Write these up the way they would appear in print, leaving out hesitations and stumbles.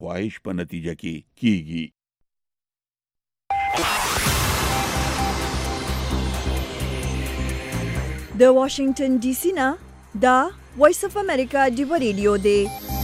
خواهش په نتیجه کې کیږي. د واشنگټن ډي سي نه دا وایس اف امریکا ډیو ریډیو دی.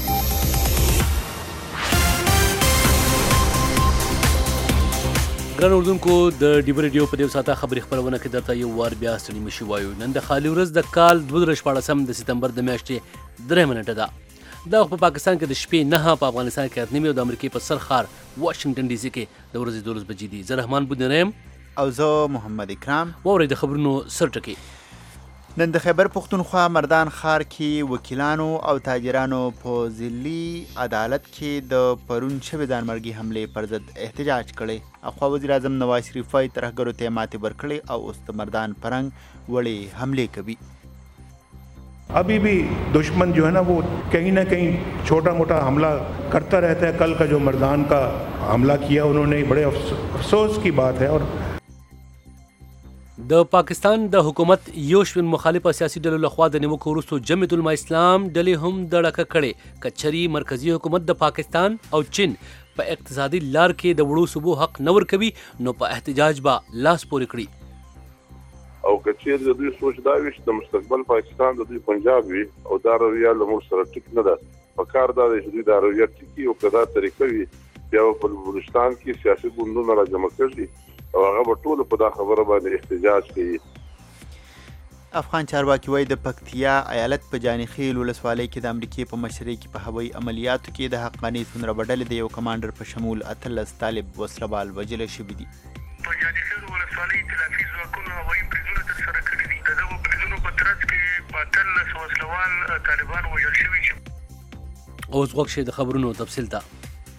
ګران اردوونکو د ډیو ریډیو په دې ساته خبري خبرونه کې درته یو وار بیا ستړي مشي وایو. نن د خالي ورځ د کال 2014 د سپتمبر د میاشتې 3 منټه ده. دا په پاکستان کې د شپې 9 په افغانستان کې 8 او د امریکای په سر ښار واشنگټن ډي سي کې د ورځې 12 بجې دي. زه رحمان بودنیم او زه محمد اکرام. ووري د خبرونو سرټکی. نن د خیبر پختونخوا مردان ښار کې وکیلانو او تاجرانو په ضلعي عدالت کې د پرون شوې ځانمرګي حملې پر ضد احتجاج کړی. اخوا وزیر اعظم نواز شریف وايي ترهګرو ته ماتې ورکړې او اوس د مردان پرنګ وړې حملې کوي. अभी भी दुश्मन जो है ना वो कहीं ना कहीं छोटा मोटा हमला करता रहता है. कल का जो मर्दान का हमला किया उन्होंने बड़े अफसोस की बात है. और د پاکستان د حکومت یو شمېر مخالفه سیاسي ډلو لخوا د نیوکو وروسته جمعیت العلماء اسلام ډلې هم دړکه کړې. کچري مرکزی حکومت د پاکستان او چین په اقتصادي لار کې د وړو صوبو حق نه ورکوي نو په احتجاج به لاس پورې کړي. او کچیر د دوی سوچ دا وي چې د مستقبل پاکستان د دوی پنجاب وي او دا رویه له موږ سره ټیک نه ده. په کار دا دی چې دوی دا رویه ټیکي او کدا طریقه وي بیا په بلوچستان کې سیاسي ګوندونه راجمع کړي او هغه به ټول په دا خبره باندې احتجاج کوي. افغان چارواکي وایي د پکتیا ایالت په جانخیل ولسوالۍ کې د امریکې په مشرۍ کې په هوایي عملیاتو کې د حقاني څومره بدلې د یو کمانډر په شمول 18 طالب وسلوال وژل شوي دي. په جانخیل ولسوالۍ اختلافي ځواکونو هوایي بریدونه ترسره کړي دي. د دغو بریدونو په ترڅ کې په 18 وسلوال طالبان وژل شوي دي. اوس وخت شي د خبرونو تفصیل ته.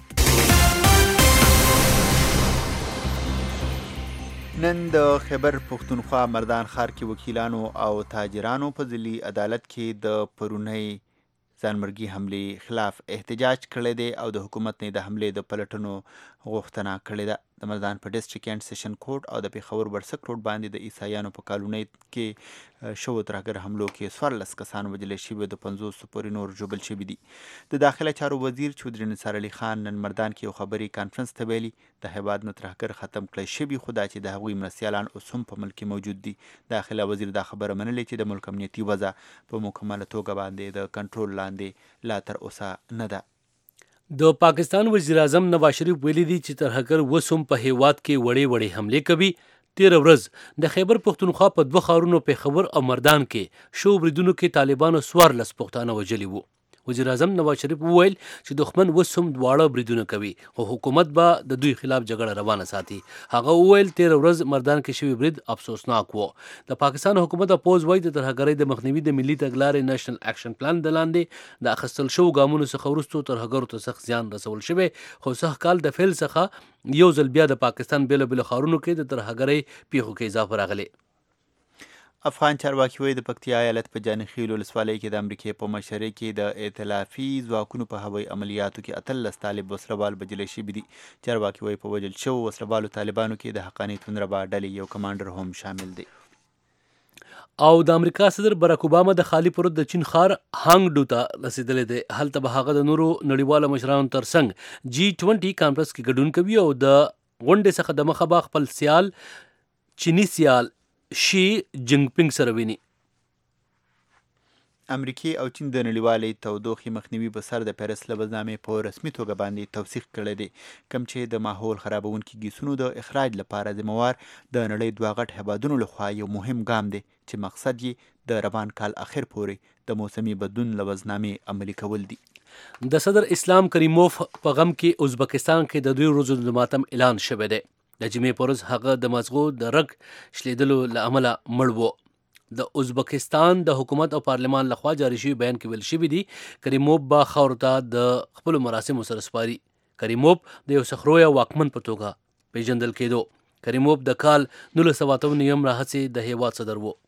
نن د خیبر پختونخوا مردان ښار کې وکیلانو او تاجرانو په ضلعي عدالت کې د پرونۍ ځانمرګي حملې خلاف احتجاج کړی دی او د حکومت نه د حملې د پلټنو غوښتنه کړې ده. د مردان په ډسټریکټ اینډ سیشن کورټ او د پیښور برسک روډ باندې د عیسایانو په کالونۍ کې شوو ترهګر حملو کې 14 کسان وژل شوي د 50 پورې نور ژوبل شوي دي. د داخله چارو وزیر چودري نثار علي خان نن مردان کې یو خبري کانفرنس ته ویلي د هیواد نه ترهګر ختم کړی شوي خو دا چې د هغوی مرستیالان اوس هم په ملک کې موجود دي. داخله وزیر دا خبره منلې چې د ملک امنیتي وضع په مکمله توګه باندې د کنټرول لاندې لا تر اوسه نه ده. د پاکستان وزیر اعظم نواز شریف ویلي دي چې ترهګر اوس هم په هیواد کې وړې وړې حملې کوي. 13 ورځ د خیبر پختونخوا په 2 ښارونو پیښور او مردان کې شو بریدونو کې طالبانو 14 پښتانه وژلي وو. وزیر اعظم نواز شریف وویل چې دښمن اوس هم دواړه بریدونه کوي خو حکومت به د دوی خلاف جګړه روانه ساتي. هغه وویل 13 ورځ مردان کې شوی برید افسوسناک وو. د پاکستان حکومت اپوز وایي د ترهګرۍ د مخنیوي د ملي تګلارې نېشنل اکشن پلان د لاندې د اخیستل شوو ګامونو څخه وروسته ترهګرو ته سخت زیان رسول شوی خو سخت کال د فعل څخه یو ځل بیا د پاکستان بیلو بیلو ښارونو کې د ترهګرۍ پیښو کې اضافه راغلی. افغان چارواکي وایي د پکتیا ایالت په جانخیل ولسوالۍ کې د امریکې په مشرۍ کې د ائتلافي ځواکونو په هوایي عملیاتو کې 18 طالب وسلوال وژل شوي دي. چارواکي وایي په وژل شوو وسلوالو طالبانو کې د حقاني تونربا ډلې یو کمانډر هم شامل دی. او د امریکا صدر براک اوباما د خالی پروت د چین ښار هانګ ډو ته رسیدلی دی. هلته به هغه د نورو نړیوالو مشرانو ترڅنګ G20 کانفرنس کې ګډون کوي او د غونډې څخه د مخه به خپل سیال چینی سیال شي جنګ پینګ سره ویني. امریکې او چین د نړیوالې تودوخې مخنیوي په سر د پیرس لوزنامې په رسمي توګه باندې توثیق کړی دی کوم چې د ماحول خرابونکي ګیسونو د اخراج لپاره ذمہوار د نړۍ دوه غټ هیوادونو لخوا یو مهم ګام دی چې مقصد یې د روان کال اخر پورې د موسمي بدلون لوزنامې عملي کول دي. د صدر اسلام کریموف په غم کې ازبکستان کې د 2 ورځو د ماتم اعلان شوی دی. د جمعې په ورځ هغه د مزغو د رګ شلیدلو له امله مړ وو. د ازبکستان د حکومت او پارلمان لخوا جاری شوی بیان کې ویل شوي دي کریموف به خاورو ته د خپلو مراسمو سره سپاري. کریموف د یو سخرویه واکمن په توګه پیژندل کېدو. کریموف د کال 1998 راهیسې د هیواد صدر وو.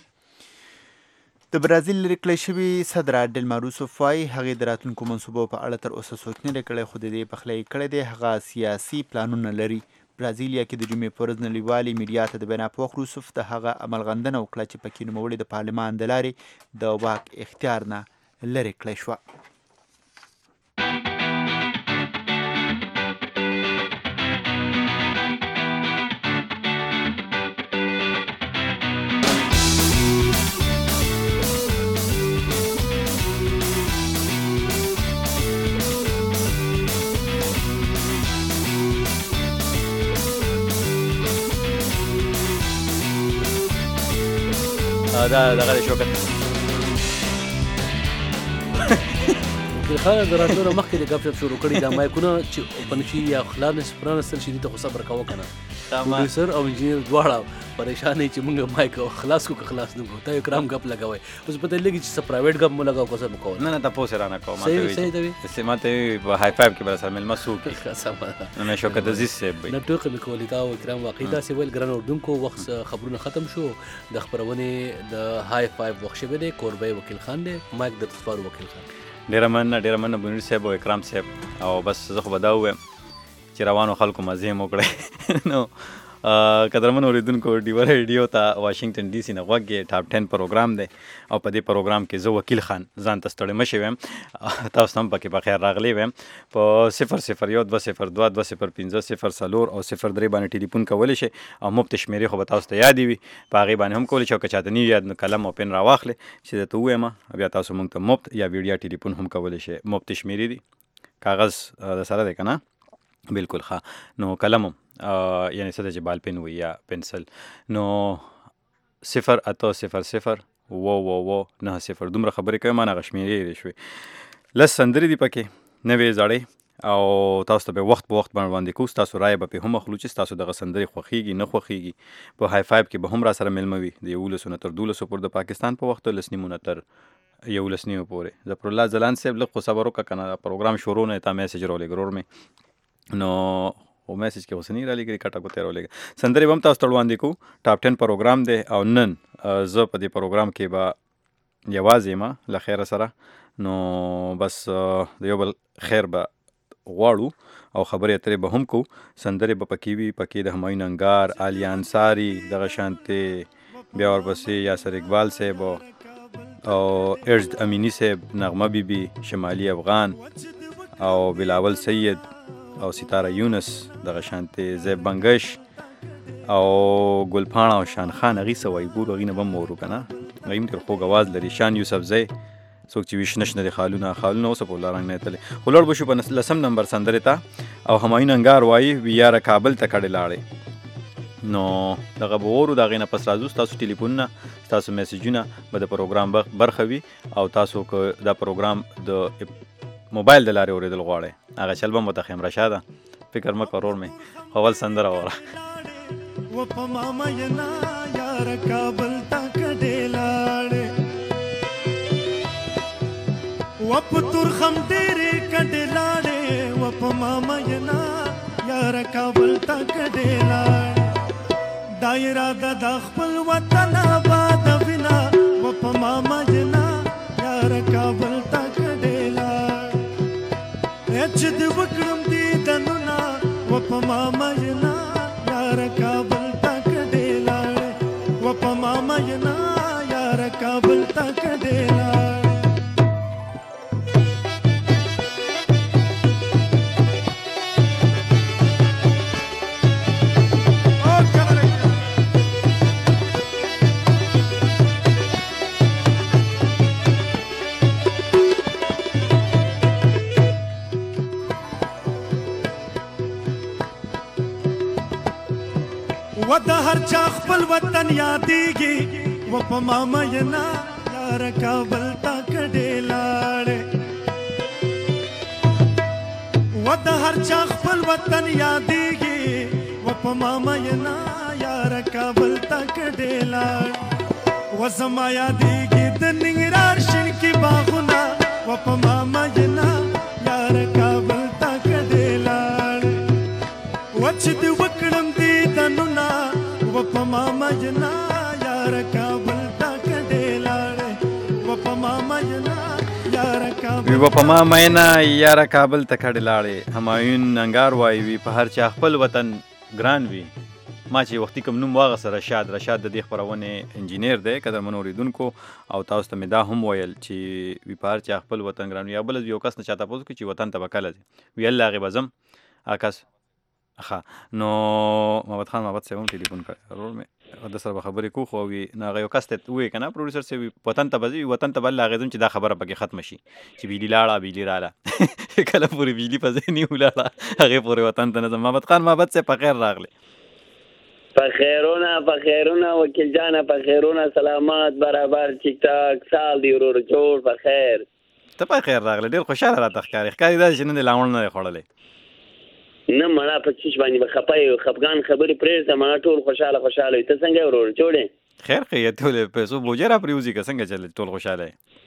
د برازیل لرې کړی شوي صدر ډیلما روسوف وایي هغې د راتلونکو منصوبو په اړه تر اوسه سوچ نه دی کړی خو د دې پخلی کړی دی هغه سیاسي پلانونه لري. برازیلیا کې د جمعې په ورځ نړیوالې میډیا ته د بیان په وخت روسوف د هغه عملغندنه وکړه چې پکې نوموړي د پارلمان د لارې د واک اختیار نه لرې کړی شوه. دا دغه شوکت خلک د راتلو مخکې د غپ شپ شروع کړي دا مایکونه چې پنشي یا خلاص پرانستل شي ته خو صبر کوو کنه پروډوسر او انجینر دواړه پریشان چې موږ مایک خلاص کو خلاص نه کو ته کرام غپ لګوي اوس پته لګي چې پرایویټ غپ مو لګاو کوسه مکو نه تاسو رانه کوم صحیح دی سمته هاي فایو کې بل سره مل مسو کې نه شوکت عزیز صاحب نه ټوکې مې کولې دا کرام واقعي دا سی ویل ګران اردوونکو وخت خبرونه ختم شو د خبرونه د هاي فایو وخت شوه دی کوربه وکیل خان دی مایک د تصفار وکیل خان ډیر مننه بنیر صاحب او اکرام صاحب او بس زه خو بداو چې روانو خلکو مزه مو کړی نو قدرمن اوریدونکو ډیو ریډیو ته واشنگټن ډي سي نه غوږی ټاپ 10 پروګرام دی او په دې پروګرام کې زه وکیل خان ځان ته ستړی مشي ویم تاسو هم پکې په خیر راغلی ویم په 00120020504 او 03 باندې ټلیفون کولی شئ او مفت شمیرې خو به تاسو ته یادې وي په هغې باندې هم کولی شئ او که چاته نه یاد نو قلم او پن راواخلئ چې درته ووایم بیا تاسو موږ ته مفت یا ویډیا ټلیفون هم کولی شئ مفت شمیرې دي کاغذ د سره دی که نه بالکل ښه نو قلم هم یعنی څه ده چې بال پن وي یا پنسل نو 08000 دومره خبرې کوي ما نه هغه شمېرې یې شوې لس سندرې دي پکې نوې زړې او تاسو ته به وخت په وخت باندې کوو ستاسو رایه به پې هم اخلو چې ستاسو دغه سندرې خوښېږي نه خوښېږي په های فایو کې به هم را سره میلمه وي د 11 نه تر 12 پورې د پاکستان په وخت 11 نه تر 11 پورې ظفر الله ځلان صاحب لږ خو صبر وکړه که نه پروګرام شروع نه تا میسج راولېږه ورور مې نو او میسج کې اوس نه رالیږي کټه کو تیر ولګي سندرې هم تاسو ته وړاندې کوو ټاپ 10 پروګرام دی او نن زه په دې پروګرام کې به یوازې ما له خیره سره نو بس د یو بل خیر به غواړو او خبرې اترې به هم کوو سندرې به پکې وي پکې د همایون انګار عالیه انصاري دغه شانتې بیا ورپسې یاسر اقبال صاحب او ارشد امینی صاحب نغمه بیبي شمالي افغان او بلاول سید او ستاره یونس دغه شانتې زیب بنګش او ګلپاڼه او شان خان هغې څه وایي ګورو هغې نه به هم وورو که نه هغې هم ډېر خوږ اواز لري شان یوسف زی څوک چې ویشنه شنه دي خالونه اوسه په ولا رنګ نه تللی خو لوړ به شو په 10 نمبر سندرې ته او همایون انګار وایي ویاره کابل ته کډې لاړې نو دغه به وورو د هغې نه پس راځو ستاسو ټلیفونونه ستاسو میسجونه به د پروګرام برخه وي او تاسو که دا پروګرام د موبایل د لارې اورېدل غواړئ هغه چل به متخیم رشاده فکر مه کړ ورور مې خو اول سندره وره و په ماما ینا یار کابل تا کډې لاړې و په تورخم ډېرې کډې لاړې و په ماما ینا یار کابل تا کډې لاړې دایره د خپل وطن آباد وینا و په ماما ینا یار کابل تا کډې لاړې چې د وکړم دې دنونه و په ماما ینا یار کابل تا کډې لاړې و په ماما ینا یار کابل تا کډې لاړې و د هر چا خپل وطن یادېږي و په ماما ینا یار کابل تا کډې لاړې و د هر چا خپل وطن یادېږي و په ماما ینا یار کابل تا کډې لاړې و زما یادېږي د ننګرهار شین کې باغونه و په ماما ینا یار کابل تا کډې لاړې و چې د وکړم دې دنونه و په ماما ینا یار کابل تا کډې لاړې و په ماما ینا یار کابل و په ماما ینا یار کابل ته کډې لاړې همایون انګار وایي وي په هر چا خپل وطن ګران وي ما چې وختي کوم نوم واغسته رشاد د دې خپرونې انجینیر دی قدرمنو اورېدونکو او تاسو ته مې دا هم ویل چې وي په هر چا خپل وطن ګران وي یا بل یو کس نه چا تپوس کړي چې وطن ته به کله ځي وي الله هغې به ځم کس ښه نو محمد خان محمد صاحب هم ټلیفون کړی ورور مې د سره به خبرې کوو خو وي نو هغه یو کس ته ووایي که نه پروډوسر صاحب وطن ته به ځي وطن ته به الله هغې ځم چې دا خبره پکې ختمه شي چې بیلي لاړه بیلي راله کله پورې بیلي په ځای نه ولاړه هغې پورې وطن ته نه ځم محمد خان محمد صاحب په خیر راغلی په خیرونه وکیل جانه په خیرونه سلامات برابر ټیک ټاک سال دی ورور جوړ په خیر ته په خیر راغله ډیر خوشاله راته ښکاري دا چې نن لاون نه خوړلې نه مړه په چیش باندې خپای خفغان خبرې پرېږده مړه ټول خوشاله ته څنګه ورور جوړې خیر خې ته له پیسو بوجرا پریوزي که څنګه چل ټول خوشاله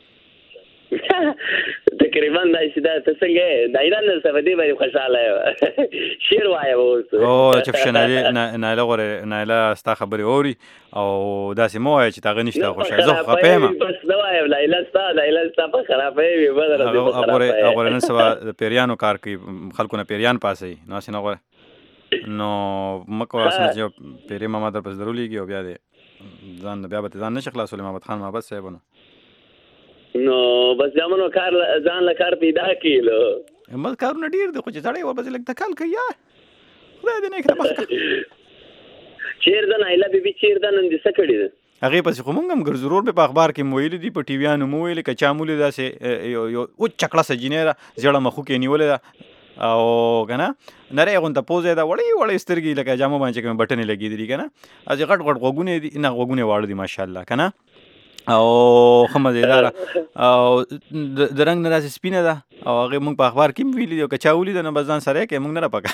تقریبا دا چې دا ته څنګه دا ایران سره دی باندې خوشاله شیر وایو اوس او چې فشنالي نه ستا خبرې اوري او داسې مو وایي چې تاغه نشته خوشاله زه خپېم بس دا وایم لا ستا په خرابې وي بدل هغه نن سبا پیریانو کار کوي خلکو نه پیریان پاسي نو اسنه غوړ نو مکو اسنه چې پیری ماما در پس ضروري او بیا دې ځان نشه خلاصول محمد خان محمد صاحب نو بس زمونو کار ځان له کار پیدا کیلو مل کارونه ډیر دي خو چې سړی ور بس لګ تکال کوي خدای دې نه کړه مخکې چیر د نایله بیبي چیر د نن دې سکړی هغه پس خو مونږ هم ګرځورور په اخبار کې مویل دي په ټي ویانو مویل ک چامول داسې یو چکړه سجینه زړه مخو کې نیولې او کنه نری غونته پوزه دا وړي سترګې لکه جامو باندې کوم بټنې لګې دي کنه از غټ غوګونه دي نه غوګونه واړو دي ماشاءالله کنه او خمزیدار او د رنگ ناراض سپینه ده او هغه مونږ په اخبار کې ویلي او کچاولي ده نه بزان سره کې مونږ نه پکار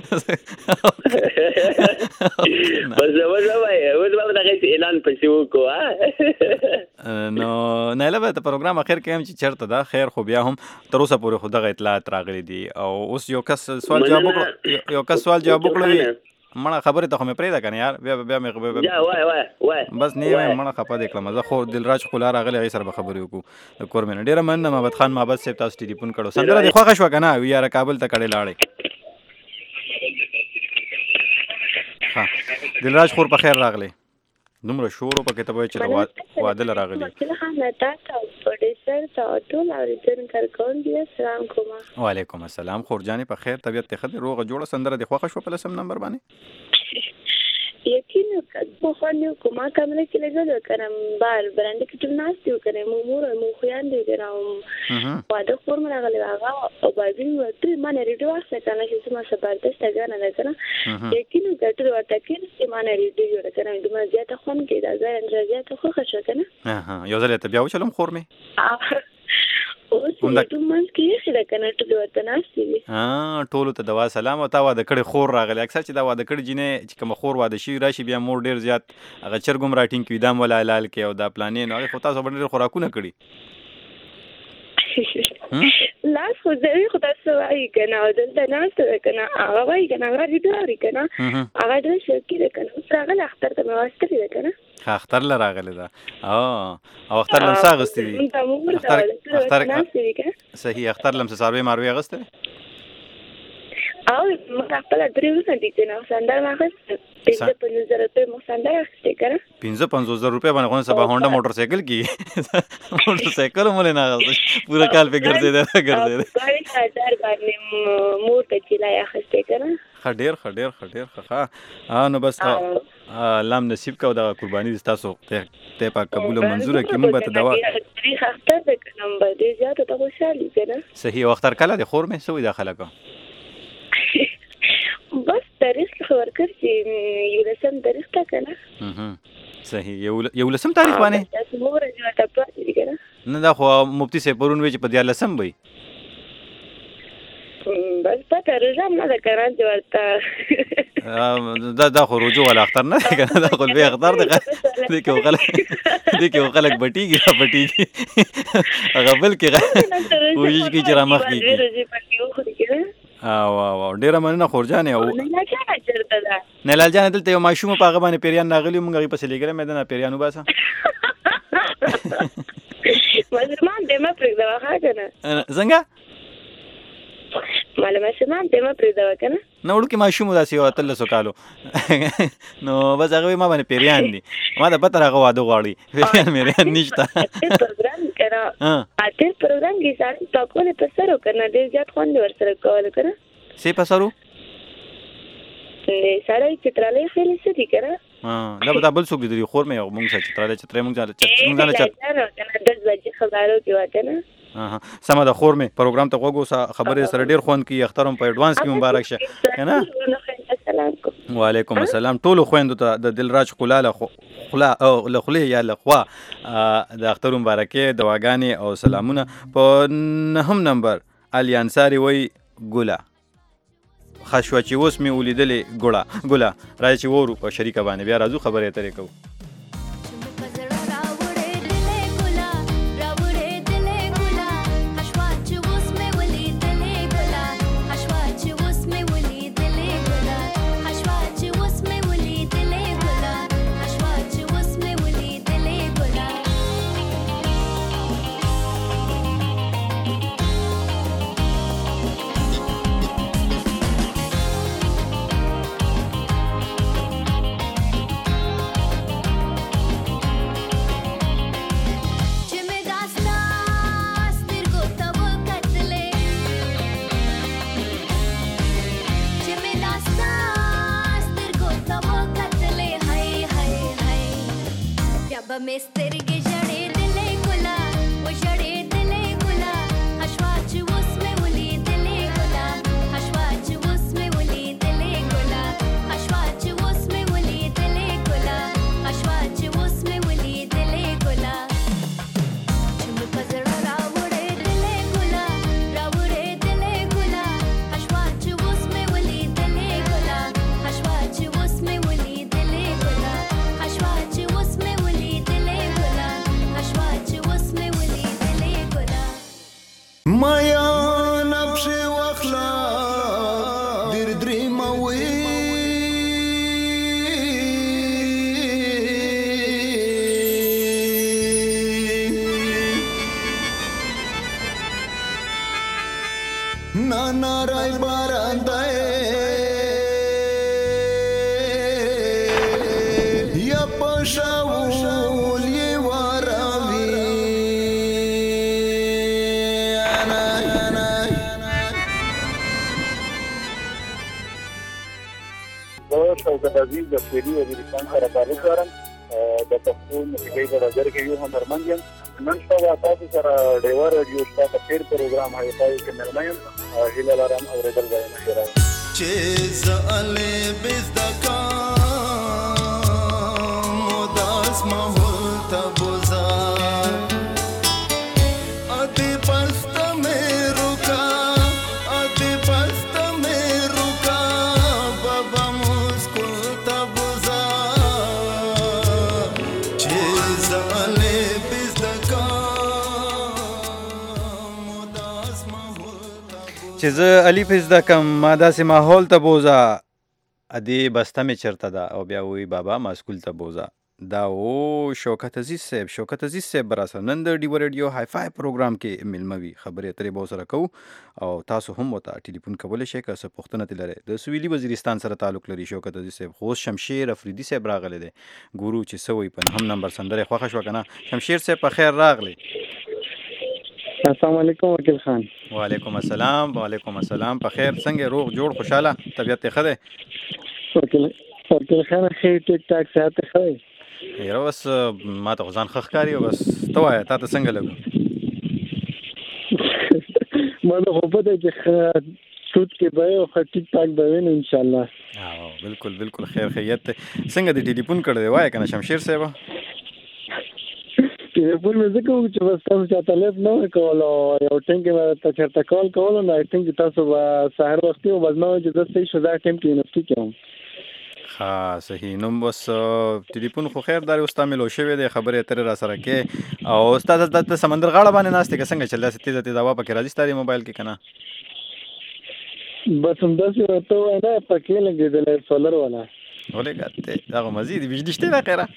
بس وای دا غي اعلان پسې وکړو نو نه له ته پروګرام اخر کې هم چې چرته ده خیر خو بیا هم تر اوسه پورې خو دغه اطلاعات راغلي دي او اوس یو کس سوال جواب وکړو مړه خبره ته مې پرېدا کنه یار بیا مې یا وای بس نه مړه خپه دې کړم زه خو دلراج خلا راغلی غي سره خبرې وکړو کورمن ډیره مننه محمد خان محمد صاحب تاسو ټلیفون کړو سندره د خوښ شو کنه یاره کابل ته کړي لاړې ها دلراج خور په خیر راغلی دومره شور په کتابه چې واده راغلی وعلیکم السلام خور جانې په خیر طبیعت ته خدای روغه جوړه سندره د خوښ شو په لسم نمبر باندې یقین په خوانیو کومه کمره کې لګل کړم بار برانډ کې ټول ناس دیو کړم مور مو خوان دی ګراوم واده خور مې راغلی هغه او باندې وته ما نه ریډیو واسه کنه چې ما زبردست غاڼه ده کنه یقین ګټل ورته کې چې ما نه ریډیو ورته دومره زیاته خون کې دا ځای زیاته خو ښه کنه یو ځل ته بیا وچلم خور مې اوس ټول منځ کې څه ده کنه ټول ورته ناشتي ټول ته دوا سلام او تا واده کړي خور راغلی اکثر چې دا واده کړي جنې چې کوم خور واده شي راشي بیا مور ډیر زیات هغه چرګم راټینګ کوي دام ولا لال کې او دا پلانې نو هغه خو تاسو باندې خوراکونه کړي لاس خو زوی خو تاسو وایي کنه او دلته ناشته کنه هغه وایي کنه هغه ډیډوري کنه هغه د شکی ده کنه راغله اختر ته مې واسطه ده کنه اختر ل راغله ده او اختر لم ساغستې دي اختر صحیح اختر لم ساروي ماروي غسته او ما خپل درې ورځې دي کنه سندر ما غسته 55,000 روپے مو سندر اخته کنه 55,000 روپے باندې خو سبا هونډا موټر سایکل کی موټر سایکل مولې نه پورا کال په ګرځې ده 40,000 باندې مور ته چلای اخته کنه خډیر نو بس لام نصیب کا دا قربانی تاسو ته پاک قبول منظور کی مونږ ته دوا تاریخ اختر د نمبر دې زیاته ته خوشالي کنه صحیح اختر کله د خور مې سوې داخله کو بس تاریخ خبر کړ چې یو لسم تاریخ تا کنه صحیح یو لسم تاریخ باندې تاسو مور جوړه ته پاتې کنه نه دا خو مفتي سه پرون وی چې په 10 لسم وي بس پته رجام نه کاران ورته دا خو رجوع ولا اختر نه کنه دا خو به اختر ده دي کې غلط بټيږي هغه بل کې کوشش کی چې رامخ کی او ډیره مننه خورجانې او نه لال جان دلته یو ماشوم په هغه باندې پیریان راغلی مونږ غي پسې لګره مې نه پیریانو باسه مزرمان دمه پرېږده وخا کنه څنګه معلومه سمان دمه پرېږده کنه نو وړو کې ماشوم داسې یو 300 کالو نو بس هغه ما باندې پیریان دي ما د پتر هغه واده غواړي پیریان مې نشته پروګرام کرا اته پروګرام کې ځان تاکونه پسرو کنه ډېر زیات خوند ورسره کول کنه سی پسرو نه سره چترالې خېلې سدي کنه دا بل څوک دي خور مې مونږ سره چترالې مونږ ځاله کنه 10 بجې خبرو کې وته سمه د خور مې پروګرام ته وګو خبرې سره ډېر خوند کی اخترم په اډوانس کې مبارک شه کنه سلام کوم. وعلیکم السلام. ټولو خویندو ته د دلراج خلا له خولې یا له خوا د اختر مبارکې دعاګانې او سلامونه. په 9 نمبر علي انصاري وایي ګله خشوه چې اوس مې ولیدلې ګله راځي چې وورو په شریکه باندې بیا راځو خبرې اترې کوو. عزیز د سویلي وزیرستان سره تعلق لرم. د پښتو موسیقۍ په ډګر کې یو هنرمند یم. نن شپه تاسو سره ډیوه راډیو شته تیر پروګرام هغه پای کې مېلمه یم. هیله لرم اورېدل به مې ښه راوړي. چې زاله بزدکام مداس ماحول ته بوزار ادي پست مې روکا ادي پست مې روکا بابا مسکل ته بوزار چې زاله بزدکام مداس ماحول چې زه الف زده کم ما داسې ماحول ته بوزا ادي بسته مې چرته ده او بیا وی بابا ما سکول ته بوزا. دا او شوکت عزیز صاحب براسه نن د ډیو ریډیو های فای پروګرام کې ملموي خبرې اترې به سره کوو او تاسو هم وته ټلیفون کولی شئ که څه پوښتنه لرئ. د سویلي وزیرستان سره تعلق لري شوکت عزیز صاحب. خو شمشیر افریدي صاحب راغلی دی ګورو چې سوی په 9 نمبر سندره خوښه شو کنه. شمشیر صاحب په خیر راغلی. السلام علیکم وکیل خان. وعلیکم السلام. په خیر څنګه روغ جوړ خوشاله طبیعت ښه دی؟ وکیل خان خیر ټیک ټاک صحت ښه دی. یاره بس ما ته ځان ښه ښکاري بس ته وایه تا ته څنګه لګو؟ ما ته خو پته چې سود کې به او ټیک ټاک به وي ان شاء الله. بالکل خیر خیریت دی. څنګه دې ټلیفون کړی دی وایه کنه شمشیر صاحب؟ ټلیفون مې ځکه چې بس تاسو چاته لیف نه وکول او یو ټیم کې مې ته چېرته کال کول نو آی تھنک تاسو به سهار وختي او بس نو چې د صحیح شو دا ټیم کې یونیورسيټي کې هم ها صحیح. نو بس ټلیفون خو خیر دار اوس تامل شوی دی خبرې اترې را سره کې او استاد د سمندر غاړه باندې ناست کې څنګه چل داسې تیزه هوا پکې راځي ستاري موبایل کې کنه بس هم داسې ورته وای نه پکې لګېدلی سولر والا ولې ګټې دغه مزید بجلی شته دا خیره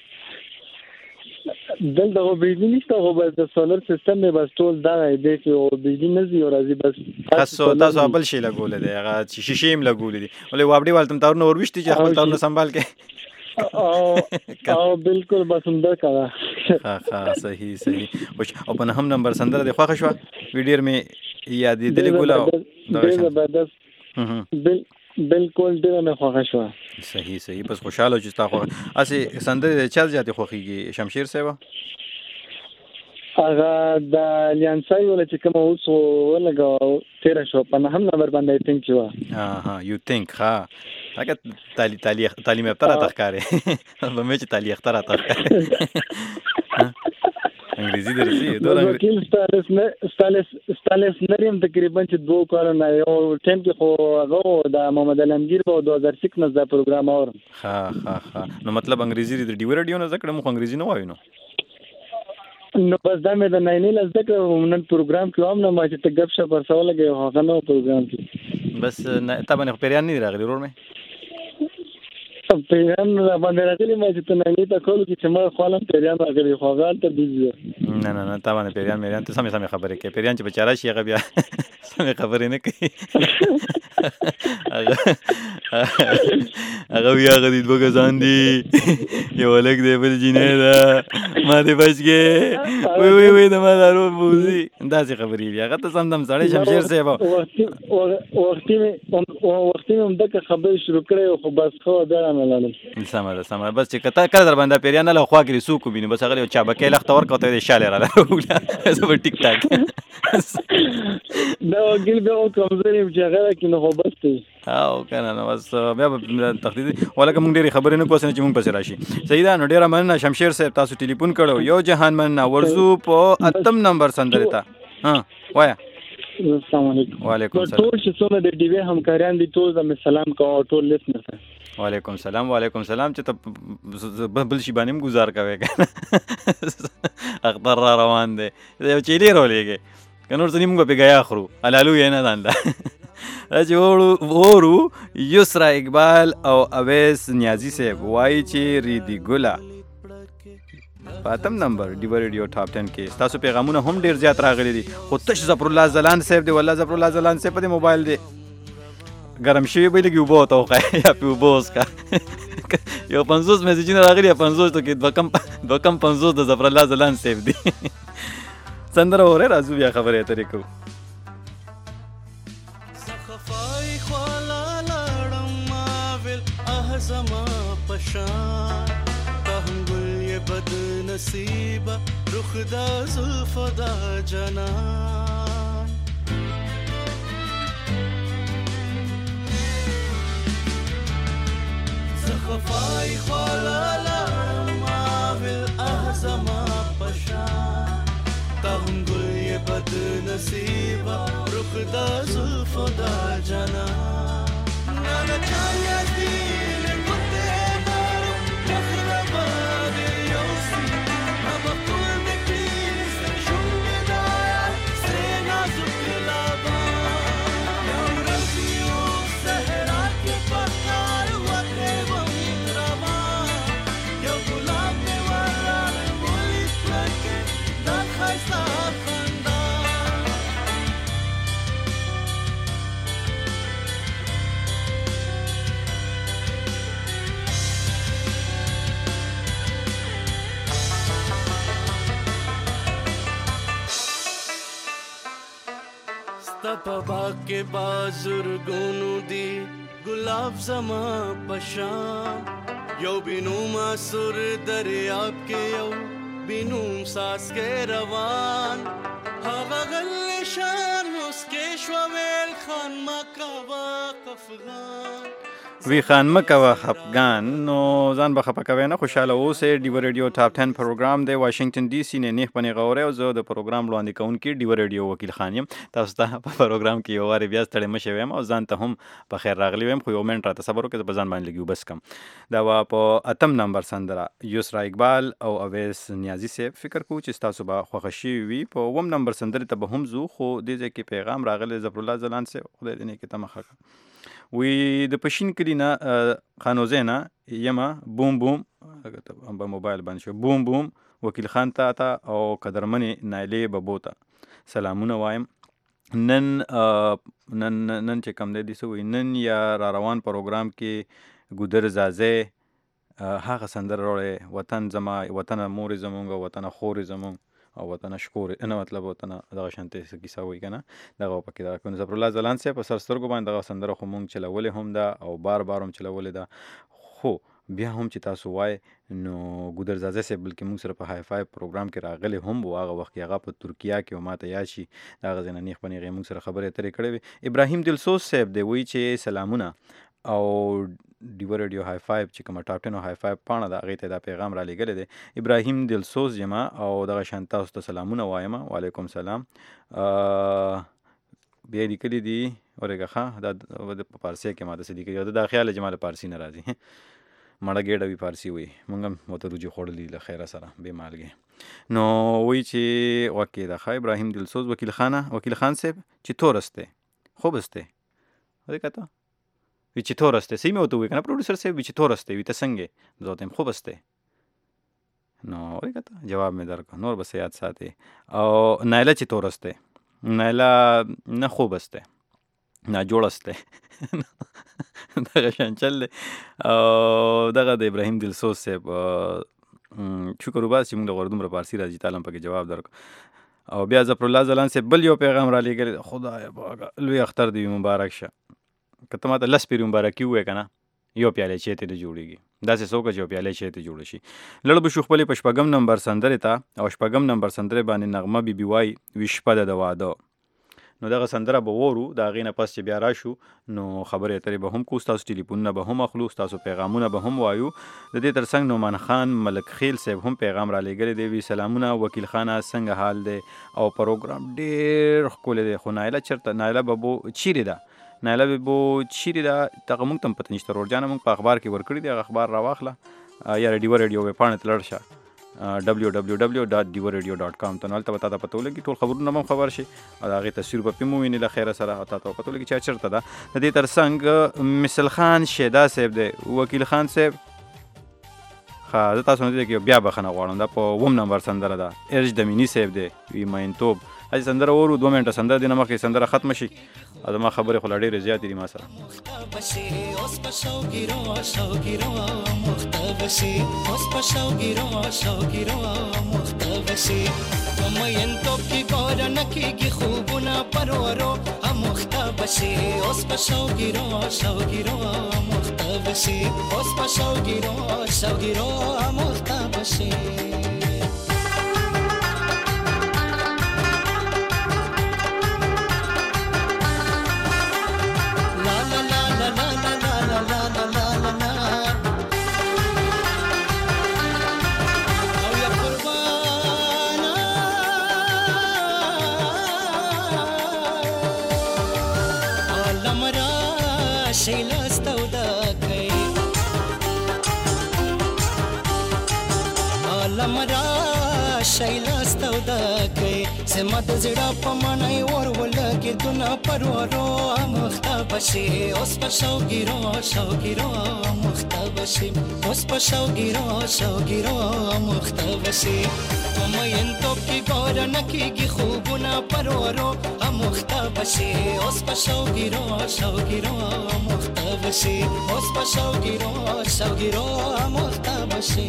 دلته خو بجلی نشته خو بس د سولر سیستم دی بس ټول دغه دی چې بجلی نه ځي او راځي بس تاسو بل شي لګولی دی هغه شیشې هم لګولی دي ولې وابډي والتم تارونه ورویشتي چې خپل تارونه سنبال کې او بالکل بس همدا کړه. ها صحیح او په 9 نمبر سندره دی خوښه شو ویډیو مې یادېدلې ګولا زبردست بالکل ډېر نه خوښه شو. صحیح بس خوشاله چې تا خو اسی سندره چا زیاتې خوښیږي شمشیر صاحب؟ هغه د الیانسای ولا چې کوم اوس ولګاو 13 شو په 9 نمبر باندې تینک شو. یو تینک ها هغه تعلیم یافته راته ښکارې به مې چې تعلیم یافته راته ښکارې انګریزي درځي وکیل ستالس نریم تقریبا چې 2 کال نه یو ټیم کې خو هغه د محمد علمگیر په 2006 نه دا پروګرام اور ها نو مطلب انګریزي د ډیو رادیو نه ذکر مو انګریزي نه وایو نو بس دا مې د ناینیل ذکر نن پروګرام کې هم نه ما چې ته غب شپ پر سوال لګي هغه نو پروګرام کې بس ته باندې پیریان نه راغلی ورور مې پیریان باندې راغلی ما چې ته ناینیل ته کول چې ما خپلم پیریان راغلی خو هغه ته دیږي نه ته باندې پیریان ته سمې خبرې کوي پیریان چې بچاره شي هغه بیا سمې خبرې نه کوي هغه بیا هغه دې دوه کسان دي یو هلک دی بل جینۍ ده ما دې بچ کې وی د ما دارو بوزي داسې خبرې وي هغه ته سمدم سړی شمشیر صاحب وختي مې همدغه خبرې شروع کړې خو بس خو دا نه لاله سمه بس چې کله در باندې پیریان له خوا کې سوق ویني بس هغه چابکې لخت ورکوته دې شاله رااله زه په ټیک ټاک دا وګل به کمزوري چې هغه کې نو بس ته او کنه نو بس بیا تخدید ولکه مونږ ډېری خبرې نه کوسنه چې مونږ پسې راشي صحیح ده نو ډېره مننه شمشیر صاحب تاسو ټلیفون کړو یو جهان مننه ورزو په 8 نمبر سندره ته وایا السلام علیکم وعلیکم السلام ټول چې څونه د ډیوی همکاران دي ټول زموږ سلام کوو ټول لیسنر ته وعلیکم السلام چې ته بل شي باندې گزار کوي کنه اخبار را روان دي یو چيلي رولېږي کنور څه نیمګه پیګیا خرو علالو یې نه داندا چې ورو یسرا اقبال او اویس نیازی صاحب وایي چې ریدی ګلا پاتم نمبر ډیو ریډیو ټاپ 10 کې تاسو پیغامونه هم ډیر زیات راغلي دي خو تش ظفر الله زلان صاحب دی والله ظفر الله زلان صاحب په موبایل دی ګرم شوی به لګي وبو ته وقای یا په وبوس کا یو 50 میسجونه راغلي 50 ته کې دوه کم 50 د ظفر الله زلان صاحب دی سندره اوره راځو بیا خبره اترې کو صفای خوالا لاړم ماول احزما پشان تهنګل یې بد نصیب رخ دا زلف دا جنان صفای خوالا لاړم ماول احزما پشان تهنګل یې بد نصیب رخ دا زلف دا جنان نه چایا دی په باغ کې بازرګونو دی ګلاب زما پشان یو بینوما سر دریاب کې یو بینوم ساس کې روان هوا غل شان مسکې شو ویل خان ما کا افغان وی خان مکوه افغان نو ځان به خپه کوي نه خوشاله اوسئ ډیو ریډیو ټاپ 10 پروګرام دی واشنگټن ډي سي نه نیخ پنی غوره او زه د پروګرام وړاندې کوونکی ډیو ریډیو وکیل خان یم تاسو ته په پروګرام کې یو واره بیا ستړی مشه ویم او ځان ته هم په خیر راغلی ویم خو یو منټ راته صبر وکړه په ځان باندې لګیو بس کم دا وا په 8 نمبر سندره یسرا اقبال او اویس نیازی صاحب فکر کو چې تاسو به خوښ شي وي په 1 نمبر سندره ته به هم زو خو د دې کې پیغام راغلی ظفر الله زلان صاحب خدای دې نه کې تمخه وی د پښین کلی نه خانوزینا یما بوم بوم په موبایل باندې شو بوم بوم وکیل خان ته او قدرمنې نایلې ببوتا سلامونه وایم نن چې کم دی سو نن یا را روان پروګرام کې ګودر زازه هغه سندر وروړي وطن زما وطن مور زمونږ وطن خور زمونږ او وطن شکور نه مطلب وطن دغه شانته کیسه وای کنه دغه پکې دا کو ظفر الله زلان صاحب په سرسترګو باندې دغه سندره خو مونږ چلولې هم دا او بار هم چلولې دا خو بیا هم چې تاسو وای نو ګودر زازه صاحب بلکې مونږ سره په های فای پروګرام کې راغلي هم واغه وخت هغه په ترکیه کې ماته یاشي دا غزنه نیخ پنی مونږ سره خبرې اترې کړې ابراهیم دلسوز صاحب دی وی چې سلامونه او ډیو ریډیو های فایو چې کومه ټاپ 10 او های فایو پاڼه ده هغې ته دا پیغام را لېږلی دی. ابراهیم دلسوز یم او دغه شان تاسو ته سلامونه وایم. وعلیکم سلام. بیا یې لیکلي دي ورېږه ښه دا په فارسي کې ماته څه لیکلي دا خیال چې ما له فارسي نه راځي مړه ګېډه وي فارسي وي موږ هم ورته روجې خوړلي له خیره سره بې مالګې. نو وایي چې وکې ده ښه ابراهیم دلسوز وکیل خان صاحب چې تورست دی خوب است دی وایي که ته وی چې تورست دی صحیح مې ورته ووایي که نه پروډوسر صاحب وي چې تورست دی وي ته څنګه زه ورته یم خوب است دی. نو وایي که ته جواب مې درکړه نور بس یاد ساتي. او نایله چې تورست دی نایله نه خوب است دی نه جوړ است دی دغه شان چل دی. او دغه د ابراهیم دلسوز صاحب شکر وباس چې موږ د غوړه دومره فارسي راځي تعالی پکې جواب درکړو. او بیا ظفرالله ځلان صاحب بل یو پیغام را لېږلی خدایه پاکه لوی اختر دې وي مبارک شه که ته ماته 10 پیرې مبارکي ووایې که نه یو پیالی چای ته نه جوړېږي داسې څه وکړه چې یو پیالی چای ته جوړه شي. لړ به شو خپلې په 6 نمبر سندرې ته او 6 نمبر سندرې باندې نغمه بیبي وایي وي شپه ده د واده. نو دغه سندره به وورو د هغې نه پس چې بیا راشو نو خبرې اترې به هم کوو ستاسو ټلیفونونه به هم اخلو ستاسو پیغامونه به هم وایو. د دې تر څنګ نعمان خان ملک خیل صاحب هم پیغام را لېږلی دی وی سلامونه وکیل خانه څنګه حال دی او پروګرام ډېر ښکلی دی خو نایله چېرته نایله ببو چیرې ده نایله ببو چیرې ده دغه موږ ته هم پته نشته روړجانه موږ په اخبار کې ورکړي دی هغه اخبار راواخله یا ډیو ریډیو ویبپاڼې ته لاړ شه www.divoradio.com ته نو هلته به تا ته پته ولګي ټول خبرونه به هم خبر شي او د هغې تصویر به پې مو وویني له خیره سره او تا ته به پته ولګي چې چېرته ده. د دې تر څنګ مثل خان شیدا صاحب دی وکیل خان صاحب ښه زه تاسو نه دې کې بیا بخښنه غواړم دا په 9 نمبر سندره ده ارج دمیني صاحب دی وي مینتوب هسې سندره وورو 2 منټه سندره دې نه مخکې سندره ختمه شي او زما خبرې خو لا ډېرې زیاتې دي ما سره. زما د زړه په منای ور ولګي دنا پرورو مختبشي اوس په شوګیرو مختبشي اوس په شوګیرو مختبشي مې تو کې ګور نکیږي خوبونه پرورو مختبشي اوس په شوګیرو مختبشي اوس په شوګیرو مختبشي.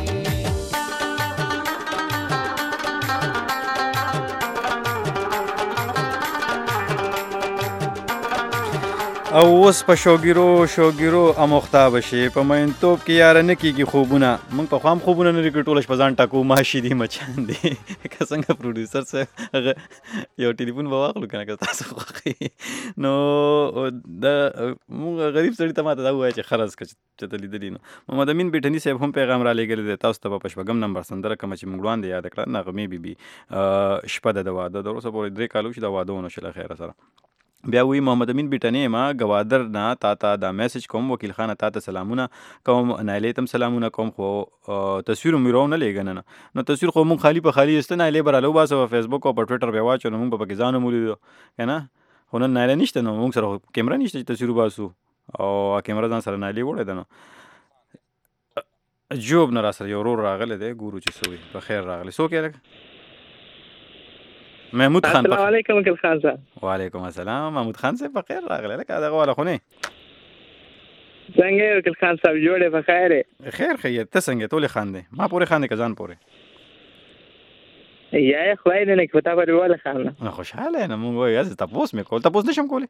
او اوس په شوګیرو اموخته بشي په مینتوب کې یاره نه کېږي خوبونه موږ په خوا هم خوبونه نه لري ټوله شپه ځان ټاکو ماشي دي مچان دي که څنګه پروډیوسر صاحب یو ټلیفون به واخلو که نه که تاسو خوښوي نو د موږ غریب سړي ته ماته دا ووایه چې خرڅ که چې ته لیدلي نو محمد امین بیټني صاحب هم پیغام را لېږلی دی تاسو ته به په 6 نمبر سندره کومه چې موږ وړاندې یاده کړه نغمې بیبي شپه ده د واده د وروسته پورې 3 کال وشي دا واده ونه شي له خیره سره. بیا وی محمد امین بیټنی ما گوادر نه تا ته دا میسج کوم وکیل خانه تا ته سلامونه کوم نایلې تم سلامونه کوم خو تصویر مې راو نه لېږنه نو تصویر خو مونږ خالی په خالی است نایلې برالو باسو په فیسبوک او په ټویټر به واچو نو مونږ په کې ځانو مولیدو کنه خو نن نایلې نشته نو مونږ سره کیمرا نشته چې تصویر باسو او کیمرا ځان سره نایلې وړه ده نو جوب نه را سره یو ورور راغلی دی ګورو چې سوي په خیر راغلی څوک یې محمود خان السلام علیکم وکیل خان صاحب. وعلیکم السلام محمود خان صاحب په خیر راغلی لکه دغه والا خو نه څنګه وکیل خان صاحب جوړې په خیر خیر خیر ته څنګه ټول خاندې ما پورې خاندې که ځان پورې یا خدای دې نه کړي پتا پرې والا خان نه خوشاله نه مونږ وایو تاسو تاسو مې کول تاسو نشم کولی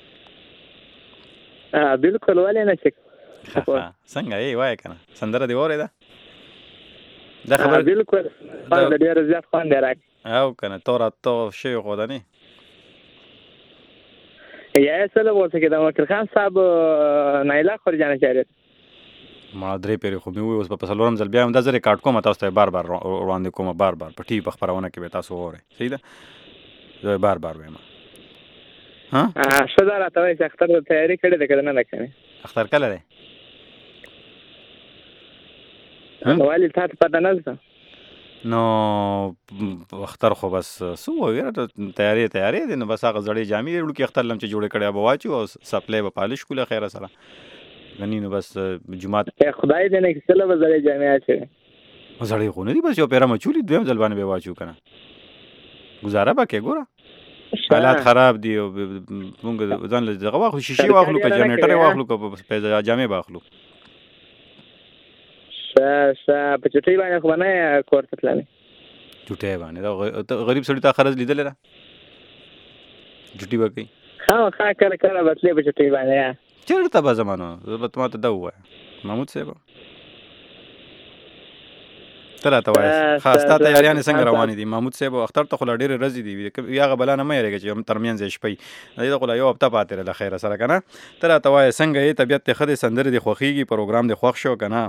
بالکل ولې نه شي څنګه یې وای کنه سندره دی وره ده دا خبر بالکل دا ډیر زیات خوان دی راک او کنه تورا تو شی خو ده نه یا سره وڅ کې د وکیل خان صاحب نایلا خورجان چاري ما درې پیری خو مې وې اوس په سلورم ځل بیا هم دا زه ریکارډ کوم تاسو ته بار وړاندې کوم بار په ټي په خبرونه کې به تاسو وره صحیح ده زه بار وایم ها شدا راته وایي چې اختر ته تیاری کړې ده کړه نه کړې اختر کله دی والی تا ته پته نه ده نو اختر خو بس سو وګره تیاری دی نو بس هغه زړې جامې وړو کې اختر لم چې جوړ کړی به واچو او سپلای به پالش کوله خیر سره غنی نو بس جمعات خدای دې نه کله به زړې جامې اچي زړې خو نه دی بس یو پیرا مچولی دویم ځل باندې به واچو کنه گزاره پکې ګوره حالات خراب دي او مونږ ځان له دغه واخلو شیشې واخلو که جنریټر واخلو که په جامې واخلو په چټي باندې خو نه کور ته تللی چټي باندې دا غریب سړی ته خرج لیدل را چټي وکي ها کله بتلې په چټي باندې چیرته به زمانو به ما ته دا وای محمود صاحب ترا ته وای خاصه تیاریان څنګه روانې دي محمود صاحب اختر ته خلا ډېر رزي دي یاغه بلا نه مې رګي چې هم ترمنځ شپې دا خلا یو هفته پاتې له خیره سره کنه ترا ته وای څنګه یې طبيعت ته خدي سندره دي خوخيږي پروګرام دي خوښ شو کنه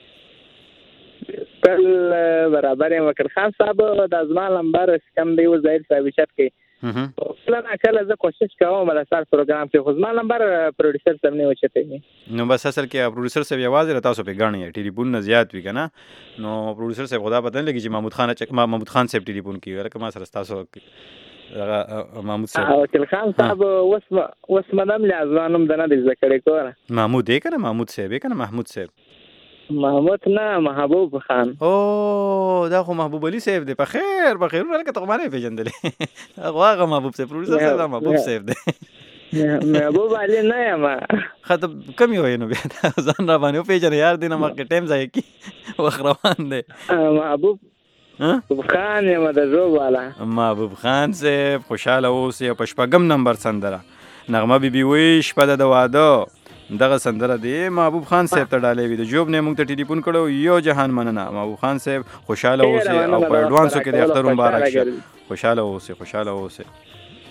کل برابر وکر خان صاحب د ازمان لمبر کم دی و ظاهر صاحب چت کې کله زه کوشش کوم د سار پروګرام کې خو ځما نمبر پروډوسر سم نه وچته نو بس اصل کې پروډوسر سم یوازې را تاسو په غاڼې ټلیفون نه زیات وی کنه نو پروډوسر صاحب خدا پته لګي چې محمود خان صاحب ټلیفون کوي ورکه ما سره تاسو محمود صاحب او تل خان صاحب وس مدام لازمانم دنه د ذکر کوره محمود دی کنه محمود صاحب کنه محمود صاحب محمود نه محبوب خان او دا خو محبوب علي صاحب دی په خیر ورکه ته مانه پیژندلې هغه محبوب صاحب پروډوسر صاحب محبوب صاحب دی محبوب علي نه یم خاطر کم یو نو بیا ځان را باندې پیژنې یار دینه ما کې ټایم ځای کی وخت روان دی محبوب خان یم د زو والا محبوب خان صاحب خوشاله اوسې په شپږم نمبر سندره نغمه بیبي وی شپه د واده دغه سندره دی محبوب خان صاحب ته ډالې وی د جوب نه مونږ ته ټلیفون کړو یو جهان مننه محبوب خان صاحب خوشاله اوسې او په اډوانسو کې د اختر مبارک شه خوشاله اوسې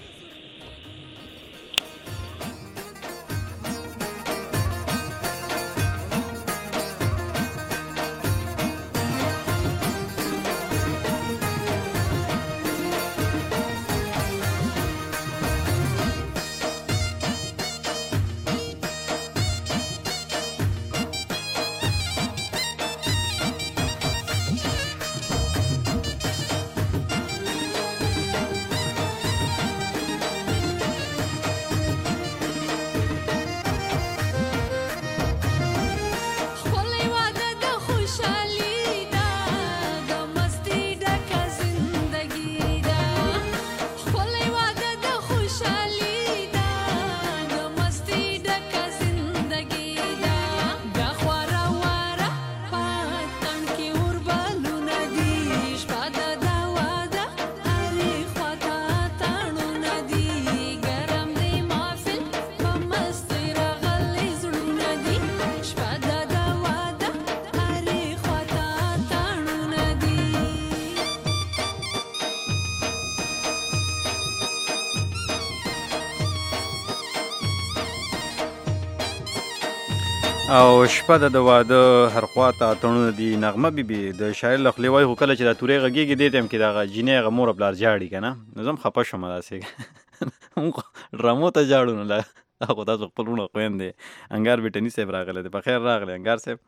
او شپه د واده هر خواته اتڼونه دي نغمه بیبي د شاعر له خولې وایي خو کله چې دا تورې غږېږي دې ټایم کې دغه جینۍ هغه مور پلار جاړي که نه نو زه هم خفه شوم داسې ډرامو ته جاړو نو خو تاسو خپل وروڼه خویندې انګار بېټني صاحب راغلی دی په خیر راغلی انګار صاحب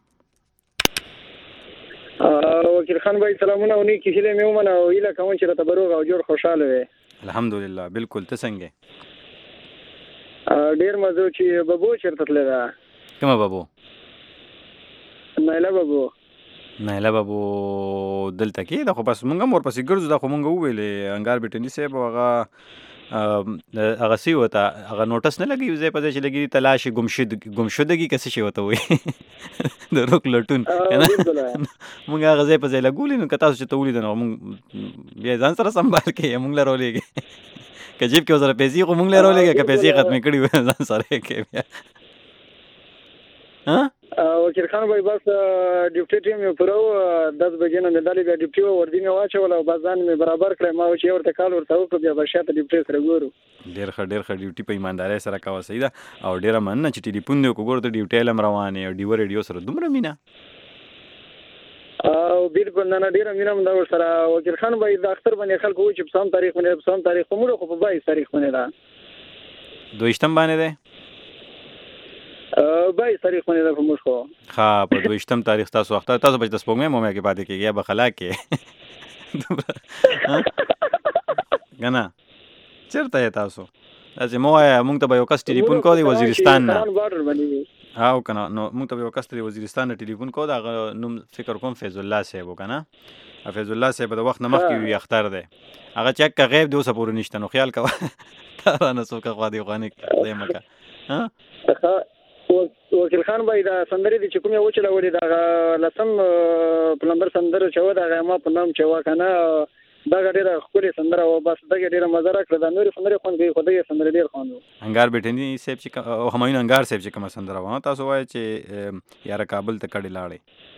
وکیل خان بھائی سلامونه او نیکې هیلې مې ومنه او هیله کوم چې راته به روغ او جوړ خوشحاله وې الحمدلله بالکل ته څنګه ډېر مزه چې ببو چېرته تللی ده کومه بابو نایله بابو دلته کې دا خو بس مونږ هم ورپسې ګرځو دا خو مونږ وویلې انګار بېټني صاحب هغه سی وته هغه نوټس نه لګي ځای په ځای چې لګي تلاش ګمشدګي کسې شي وته وي د روک لټون مونږ هغه ځای په ځای لګولې نو که تاسو چې ته ولیدل نو مونږ بیا ځان سره سنبال کې مونږ له راولېږي که جیب کې ورسره پیسې خو مونږ له راولېږي که پیسې ختمې کړي وي ځان سره یې کې بیا وکیل خان بھائی بس ډیوټي ټیم یې پوره 10 بجې نه مې دالې بیا ډیوټي وردی مې واچول او بس ځان مې برابر کړی ما چې ورته کال ورته وکړ بیا به شاته ډیوټي سره ګورو ډېر ښه ډیوټي په ایماندارۍ سره کوه صحیح ده او ډېره مننه چې ټلیفون دې وکړو ګوره ته ډیوټي علم روان یې او ډیوه ریډیو سره دومره مینه او بالکل نه ډیره مینه هم دا ورسره وکیل خان بھائی د اختر باندې خلکو وایي چې په سم تاریخ موږ خو په 22 تاریخ باندې ده 22 باندې ده 22 تاریخ باندې ده موږ خو ها په 22 تاریخ تاسو وخت تاسو بچ د سپوږمۍ مومه کې پاتې کېږي یا بخلا کې غنا چیرته تاسو چې مونږ ته به یو کس ټلیفون کو دی وزیرستان نه او کنه نو مونږ ته یو کس دی وزیرستان نه ټلیفون کو دا نوم فکر کوم فیض الله صاحب وکنه فیض الله صاحب د وخت نه مخکې وی اختر دی هغه چک غیب دی اوسه پورې نشته نو خیال کوه نه څوک خو دی غانې دی مکه ها وکیل خان بھائی دا سندري دي چې کوم یو چلولې دا لسم پلمبر سندر چوا دا ما په نام چوا کنه دا ډېره خوري سندره او بس دا ډېره مزه راکړه دا نور سندري خون کوي خدای سندري ډېر خوندو انګار بیٹنی صاحب چې همایون انګار صاحب چې کوم سندره و تاسو وای چې یاره کابل ته کډی لاړې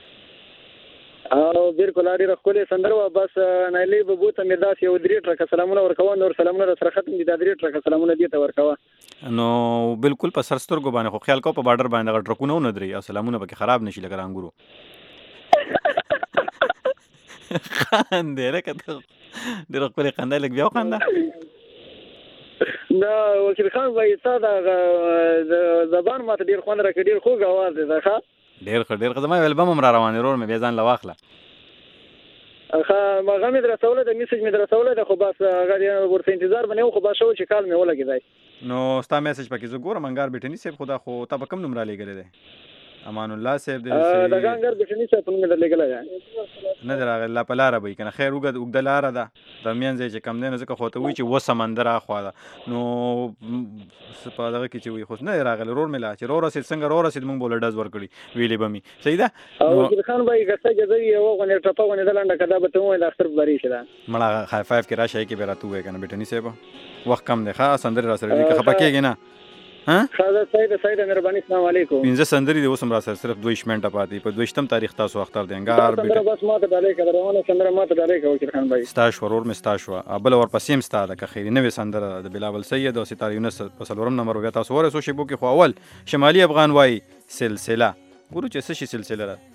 او بالکل ډېره خوري سندره و بس نایلی بوته مې داس یو درې ټرک سلامونه ورکوه نور سلامونه سره ختم دي دا درې ټرک سلامونه دي ته ورکوه نو بالکل په سرسترګو باندې خو خیال کو په بارډر باندې ټرکونه نه دري او سلامونه پکې خراب نشي لګر انګورو خنده راکته ډېر خپل خنده لګ بیا خنده دا وکیل خان بھائی ساده زبان ماته ډېر خوند راکړي ډېر خوږ आवाज دی دا ښه ډېر زما البم هم را روان رور مې بیا ځان لواخله ما غمې درسوله د میسج مې درسوله د خو بس ورته انتظار باندې خو بس شو چې کال مې ولګیدای نو ستا میسج پکې زه ګورم انګار بیٹنی صاحب خدا خو تا په کوم نوم را لګلې ده امان الله صاحب دې د انګار بیٹنی صاحب په نوم لګلې ده نه دراغه لا پلاره به کنه خیر وګد لاره ده د میانځي چې کم دینه ځکه خو ته وی چې و سمندر اخوا ده نو سپادغه کې چې وی خو نه راغله رور ملا چې رور رسید څنګه رور رسید مونږ بوله ډز ور کړی ویلې بمي صحیح ده او خان بھائی ګټه جزې یو غنې ټپه غنې دلانډه کدا به ته وای د اختر بری شه مړه خای 5 کې راشه کې بیرته وای کنه بیٹنی صاحب وخت کم ده خاص سندر را سره دې خپه کېږي نه ها خاصه سید مهرباني السلام علیکم پنځه سندري د اوسم را سره صرف 2 منټه پاتې په 22 تاریخ تاسو اختر دی انګار بیٹه بس ماته ډالې کړه سندره ماته ډالې کوي خان بھائی ستاش ورور مستاشوا ابل ور پسیم ستاده که خیری نوې سندره د بلاول سید او ستاره یونس په سلورم نمبر بیا تاسو ورسو شی بو کې خو اول شمالي افغان وای سلسله ګورو چې څه شي سلسله را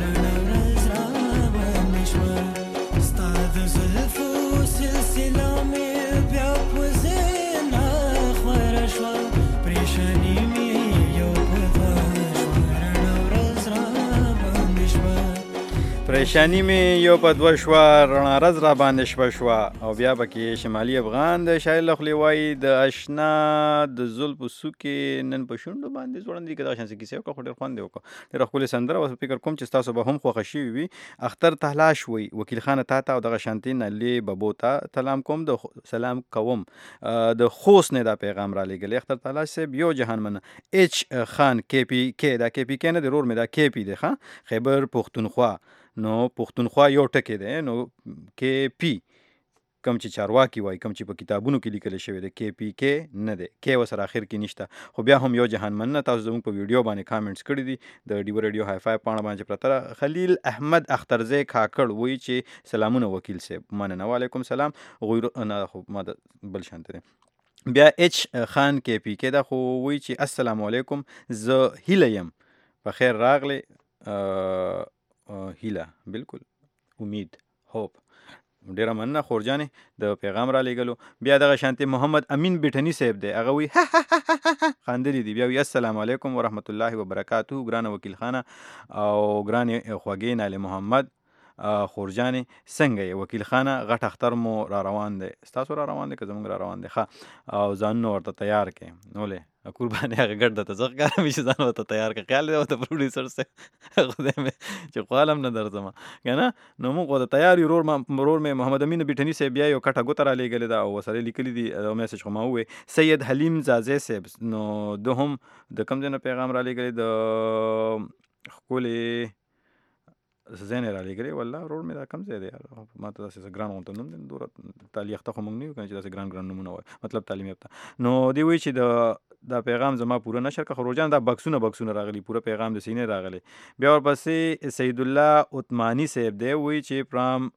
سلسله شانی مې یو په دوه شوه رڼا رز را باندې شپه شوه او بیا پکې شمالي افغان د شاعر له خولې وایي د اشنا د زلفو څوکې نن په شونډو باندې ځوړندې دي که دغه شان څه کیسې وکړه خو ډېر خوند یې وکړه ډېره ښکلې سندره وه فکر کوم چې ستاسو به هم خوښه شوي وي اختر تهلاش وایي وکیل خانه تا ته او دغه شانتې نلې ببو ته سلام کوم د سلام کوم د خوست نه دا پیغام را لېږلی اختر تهلاش صاحب یو جهان منه ایچ خان کې پی کې دا کې پی کې نه دی رور مې دا کې پی دی ښه خیبر پښتونخوا نو پښتونخوا یو ټکی دی نو کې پی کم چې چارواکي وایي کم چې په کتابونو کې لیکل شوی دی کې پی کې نه دی کې ورسره اخر کې نشته خو بیا هم یو جهان مننه تاسو زموږ په ویډیو باندې کامنټس کړي دي د ډیو ریډیو های فای پاڼه باندې پرته خلیل احمد اخترزی کاکړ وایي چې سلامونه وکیل صاحب مننه وعلیکم سلام غویر نه خو ما بل شانته دی بیا ایچ خان کې پی کې دا خو وایي چې السلام علیکم زه هیله یم په خیر راغلی هیله بالکل امید هوپ ډیره مننه خورجانې د پیغام را لېږلو بیا دغه شانتې محمد امین بیټني صاحب دی هغه وایي خاندلي دي بیا وایي السلام علیکم ورحمت الله وبرکاتو ګرانه وکیل خانه او ګرانې خوږې نالې محمد خورجانې څنګه یې وکیل خانه غټ اختر مو را روان دی ستاسو را روان دی که زموږ را روان دی ښه او ځانونه ورته تیار کړئ نولې قربانې هغه ګډ درته زه ښکاره مې چې ځان ورته تیار کړه خیال دی ورته پروډیوسر صاحب خدای مې چې خو هم نه درځم که نه نو موږ ورته تیار یو ورور مې محمد امین بیټني صاحب بیا یو کټه ګوته را لېږلې ده او ورسره لیکلي دي او میسج خو ما ووایې سید حلیم زازی صاحب نو ده هم د کوم ځای نه پیغام را لېږلی د ښکلې ځای نه را لېږلی والله ورور مې دا کوم ځای دی ما ته داسې ګران غونته نوم دی دومره تالیخته خو موږ نه یو که نه چې داسې ګران نومونه وایي مطلب تعلیم یافته نو دی وایي چې دا پیغام زما پوره نشر که خروجان دا بکسونه راغلي پوره پیغام د سینې راغلی بیا ورپسې سید الله عثماني صاحب دی وایي چې پرام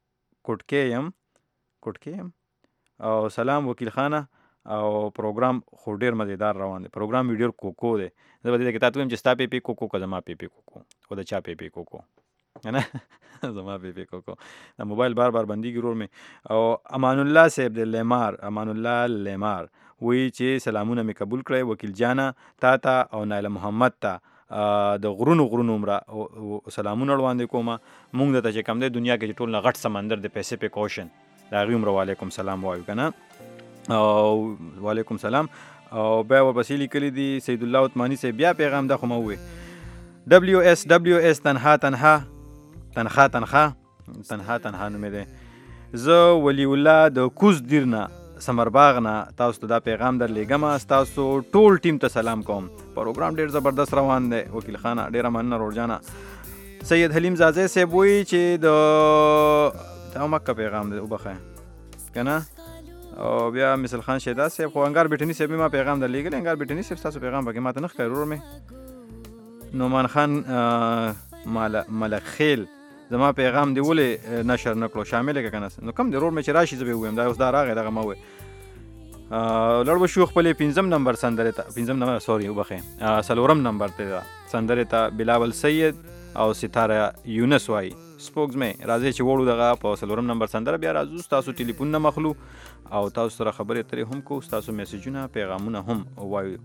کوټکې یم او سلام وکیل خانه او پروګرام خو ډېر مزیدار روان دی پروګرام ویډیو کوکو دی زه به دې کې تا ته وایم چې ستا پیپی کوکو که زما پیپی کوکو خو د چا پیپی کوکو نه زما پیپی کوکو دا موبایل بار بندیږي ورور مې او امان الله صاحب دی امان الله لیمار وایي چې سلامونه مې قبول کړی وکیل جانه تا او نایله محمد ته د غرونو عمره سلامونه وړاندې کومه مونږ درته چې کوم دی دنیا کې چې ټول نه غټ سمندر د پیسفیک اوشن د هغې عمره وعلیکم سلام وایو که نه او وعلیکم سلام او بیا ورپسې لیکلي دي سید الله عثماني صاحب بیا پیغام دا خو ما ووایي WS تنخوا نومې دی زه ولی الله د کوز دیر نه سمرباغ نه تاسو ته دا پیغام در لېږم ستاسو ټول ټیم ته سلام کوم پروګرام ډېر زبردست روان دی وکیل خانه ډېره مننه روړجانه سید حلیم زازی صاحب وایي چې دا مکه پیغام دی وبخئ که نه او بیا مثل خان شیدا صاحب خو انګار بیټني صاحب ما پیغام در لېږلی انګار بیټني صاحب ستاسو پیغام پکې ما ته نه ښکاري ورور مې نعمان خان ملخیل زما پیغام دی ولې نشر نه کړو شامل یې که که نه نو کوم دی ورور مې چې راشي زه به یې ووایم دا اوس دا راغی دغه ما ووایي لړ به شو خپلې پنځم نمبر سندرې ته پنځم نمبر سوري وبخئ څلورم نمبر ته سندرې ته بلاول سید او ستاره یونس وایي سپوکس مې راځئ چې وړو دغه په څلورم نمبر سندره بیا راځو ستاسو ټلیفون نه مخلو او تاسو سره خبرې اترې هم کوو ستاسو میسجونه پیغامونه هم وایو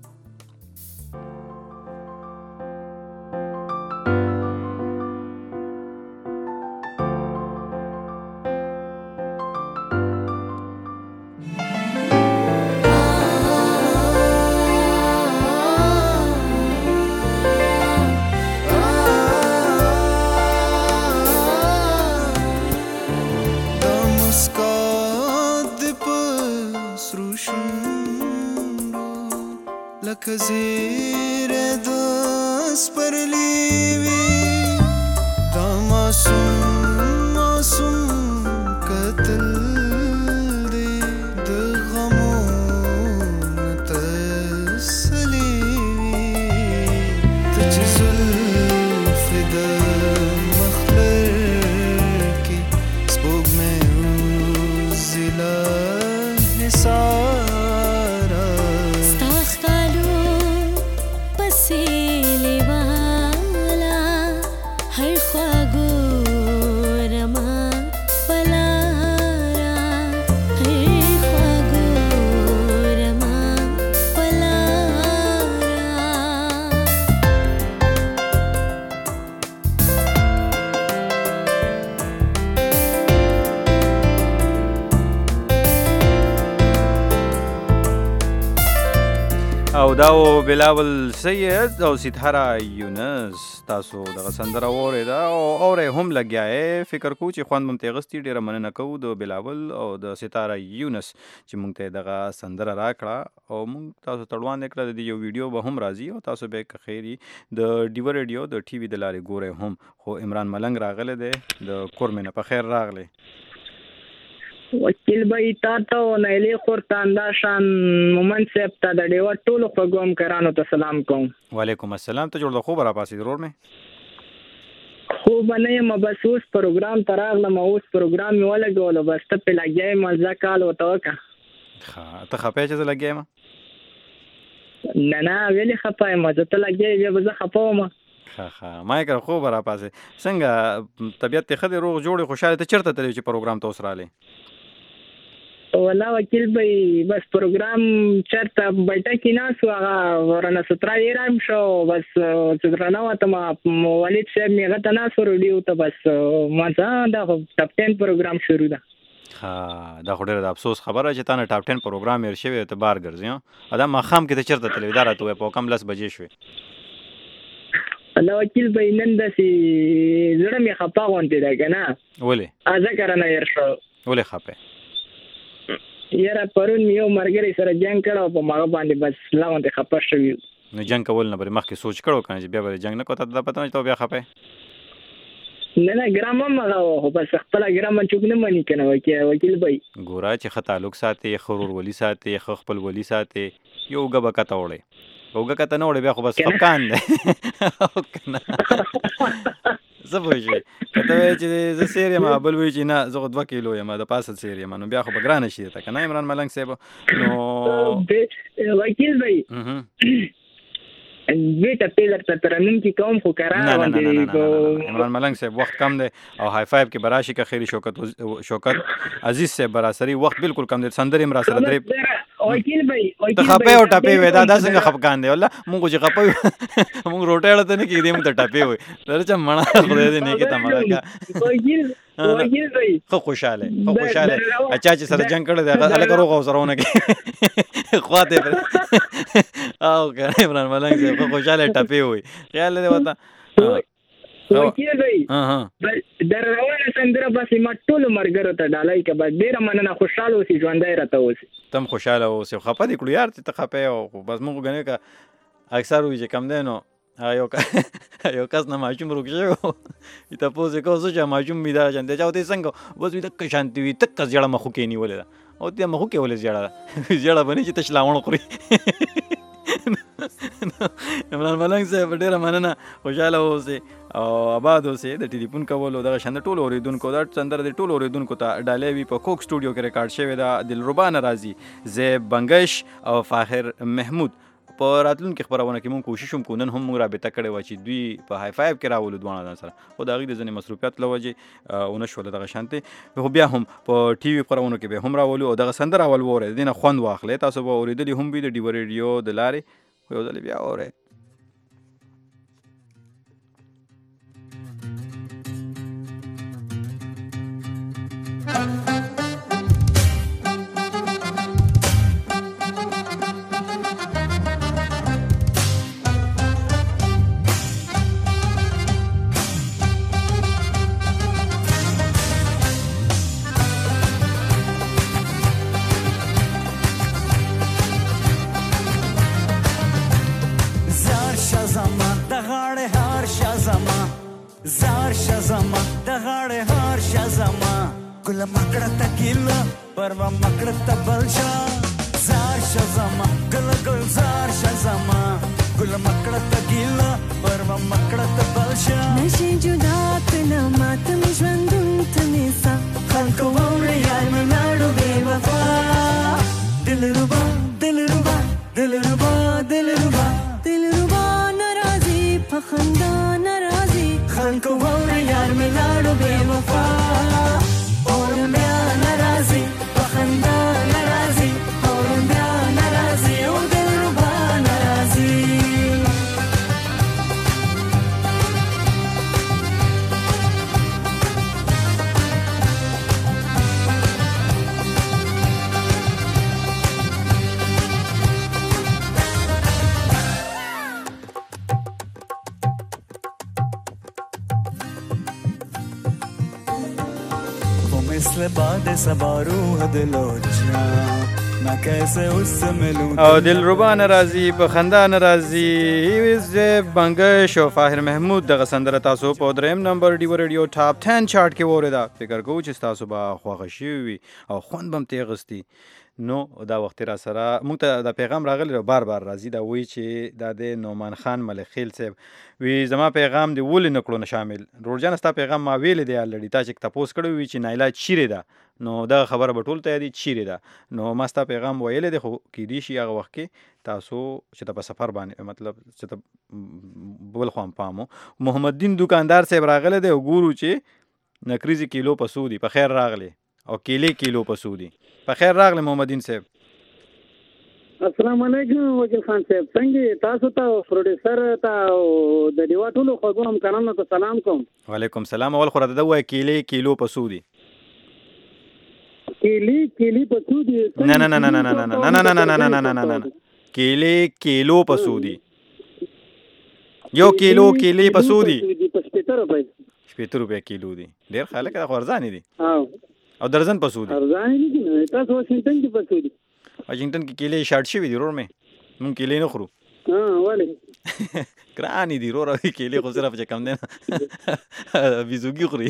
لکه زیره د سپرلی وي دا معصوم قتل دی د غمونو تسلي وي ته چې زلفې د مخلر کې سپوږمۍ وځي له حساب او دا و بلاول سید او ستاره یونس تاسو دغه سندره واورېده او اورې هم لګیا یې فکر کوو چې خوند مو ترې اخیستي. ډېره مننه کوو د بلاول او د ستاره یونس چې موږ ته دغه سندره راکړه او موږ تاسو ته وړاندې کړه. د یو ویډیو به هم راځي او تاسو به که خیر وي د ډیوه ریډیو د ټي وي د لارې ګورئ هم. خو عمران ملنګ راغلی دی د کورمې نه. په خیر راغلی وکیل بھائی تا ته نیلی خور تانداشان مومن صاحب ته د ډیوه ټولو خوږو همکارانو ته سلام کوم. وعلیکم السلام. ته جوړ د خوب راپاسې ضرور مې خوب نه یم بس اوس پروګرام ته راغلم اوس پروګرام مې ولګولو بس ته پې لګیا یم مزه کال ورته وکړه. ته خفه چې زه لګیا یم؟ نه ولې خفه یم زه ته لګیا بیا به زه خفه وم. ما یې کړه خوب راپاسې. څنګه طبیعت دې ښه دی روغ جوړ خوشحاله؟ ته چېرته تللی چې پروګرام ته اوس راغلی؟ والله وکیل بھائی بس پروګرام چرته بیٹه کې ناست و هغه رانه سترا یې رام شو بس چې درنه وتم والد صاحب مې هغه ته ناست و ریډیو ته بس مزه دا ټاپ 10 پروګرام شروع ده. دا خو ډېره د افسوس خبره چې تا نه ټاپ 10 پروګرام هېر شوی ته بار ګرځي. دا ماښام کې ته چېرته تللی دا راته ووایه په کم 10 بجې شوې؟ الله وکیل بھائی نن داسې زړه مې خفه غوندې ده که نه. ولې؟ ځکه رانه هېر شو. ولې خفه؟ یاره پرون مې یو ملګري سره جنګ کړی او په هغه باندې بس لا غوندې خفه شوي. نو جنګ کول نه بلې مخکې سوچ کړو که نه چې بیا به جنګ نه کوو ته دا پته نه چې ته بیا خفه یې؟ نه ګرام هم هغه و خو بس خپله ګرامه چوک نه مني که نه وکیل بھائی. ګوره چې ښه تعلق ساتې ښه ورورولي ساتې ښه خپلولي ساتې یو اوږه به کته وړې. اوږه کته نه وړې بیا خو بس خفقان دی که نه څه پوه شوې. که ته وایې چې زه سیر یم بل وایي چې نه زه خو 2 کیلو یم د پاسه سیر یم نو بیا خو به ګرانه شي درته که نه عمران ملنګ صاحب؟ نو وکیل بھائی دوی ته پیلر ته ترنم کې کوم خو کرا باندې عمران ملنګ صاحب وخت کم دی او های فایو کې به راشي که خیري شوکت عزیز صاحب به راسري وخت بالکل کم دی سندرې هم راسره درې وکیل بھائی ته خپې او ټپې وې دا څنګه خفقان دی والله مونږ چې خپې مونږ روټۍ اړه ته نه کېږدي مونږ ته ټپې وې درچا مړه خدای دې نیکې ته مړه وکیل بھائی ښه خوشحاله اچا چې سره جنګ کړی دی هلکه روغ او سره ونه کې خواته او که عمران ملنګ صاحب ښه خوشحاله ټپې وې خیال دی ورته وکیل بھائی در روانه سندره بس ما ټولو ملګرو ته ډالۍ که بس ډېره مننه خوشحاله اوسې ژوندی راته اوسې. ته هم خوشحاله اوسې خفه دې کړو یار چې ته خفه یې بس موږ ګڼې که اکثر وي چې کم دی نو هغه یو کس نه ماشوم روک شوی و تپوس یې کوو څه چې ماشوم وي دا شانتې چا ورته څنګه بس وي دقه شانتې وي تکه زیړه مخو کې نیولې ده او ته مخو کې ولې زیړه ده زیړه به نه چې تش لاوڼ خوري. عمران ملنګ صاحب ډېره مننه خوشحاله اوسئ او آباد اوسئ. د ټلیفون کولو دغه شان د ټولو اورېدونکو دا سندره د ټولو اورېدونکو ته ډالۍ وي په کوک سټوډیو کې ریکارډ شوې ده. دلربا نرازي زیب بنګش او فاخر محمود په راتلونکي خپرونه کې مونږ کوشش هم کوو نن هم مونږ رابطه کړې وه چې دوی په های فایو کې راولو دواړه ځان سره خو د هغوی د ځینې مصروفیت له وجې ونه شوله دغه شانتې خو بیا هم په ټي وي خپرونو کې به هم راولو او دغه سندره اول واورئ د دې نه خوند واخلئ. تاسو به اورېدلي هم وي د ډیوه ریډیو د لارې خو یو ځلې بیا واورئ. ګل مکړه تکیلا پروا مکړه تبلشا زار شزما ګل ګل زار شزما ګل مکړه تکیلا پروا مکړه تبلشا نشي جدا کنا ماتم ژوندون تنسا خلکو وړي یار مړو بے وفا دلربا دلربا دلربا دلربا دلربا ناراضي پخندا ناراضي خلکو وړي یار مړو بے وفا مثل باد صبا روح دلو جان मैं कैसे उससे मिलूं او دلربا ناراضي په خندا ناراضي بنگش او فاهر محمود دغه سندره تاسو په دریم نمبر دی ریډیو ټاپ 10 چارت کې وریدا فکر کوم چې تاسو به خوښ شي او خوند بم تیغستی نو دا وخت را سره موږ ته د پیغام راغلی بار راځي دا وی چې د نومان خان ملخیل صاحب وی زما پیغام دی ول نه کړو نه شامل روزانه ستا پیغام ما ویل دی الډی تا چې تاسو کړو وی چې نایلا چیرې ده نو دا خبره به ټول ته دی چیرې ده نو ما ستا پیغام ویل دی خو کې دی شي هغه وخت کې تاسو چې په سفر باندې مطلب چې بول خو پامو محمد دین دکاندار صاحب راغله دی وګورو چې نکریزي کیلو پسودی په خیر راغله او کیلې کیلو پسودی په خیر راغله محمد دین صاحب السلام علیکم وکیل خان صاحب څنګه تاسو ته پروډوسر ته د دیوا ټولو خبرو کارانو ته سلام کوم وعلیکم السلام اول خو راته دا وای کیلې کیلو پسودی کیلې پسودی نه نه نه نه نه نه نه نه نه نه نه نه نه کیلې کیلو پسودی یو کیلو کیلې پسودی 70 روپے کیلو دی ډیر خلک دا ورزاني دي او درزن پسودی ورزاني دي تاسو واشنگټن کې پسودی واشنگټن کې کیلې شارټ شوی دی رور مې مونږ کیلې نه خورو ولی ګرانی دی رور کیلې خو صرف چې کم نه ویزوګي خوري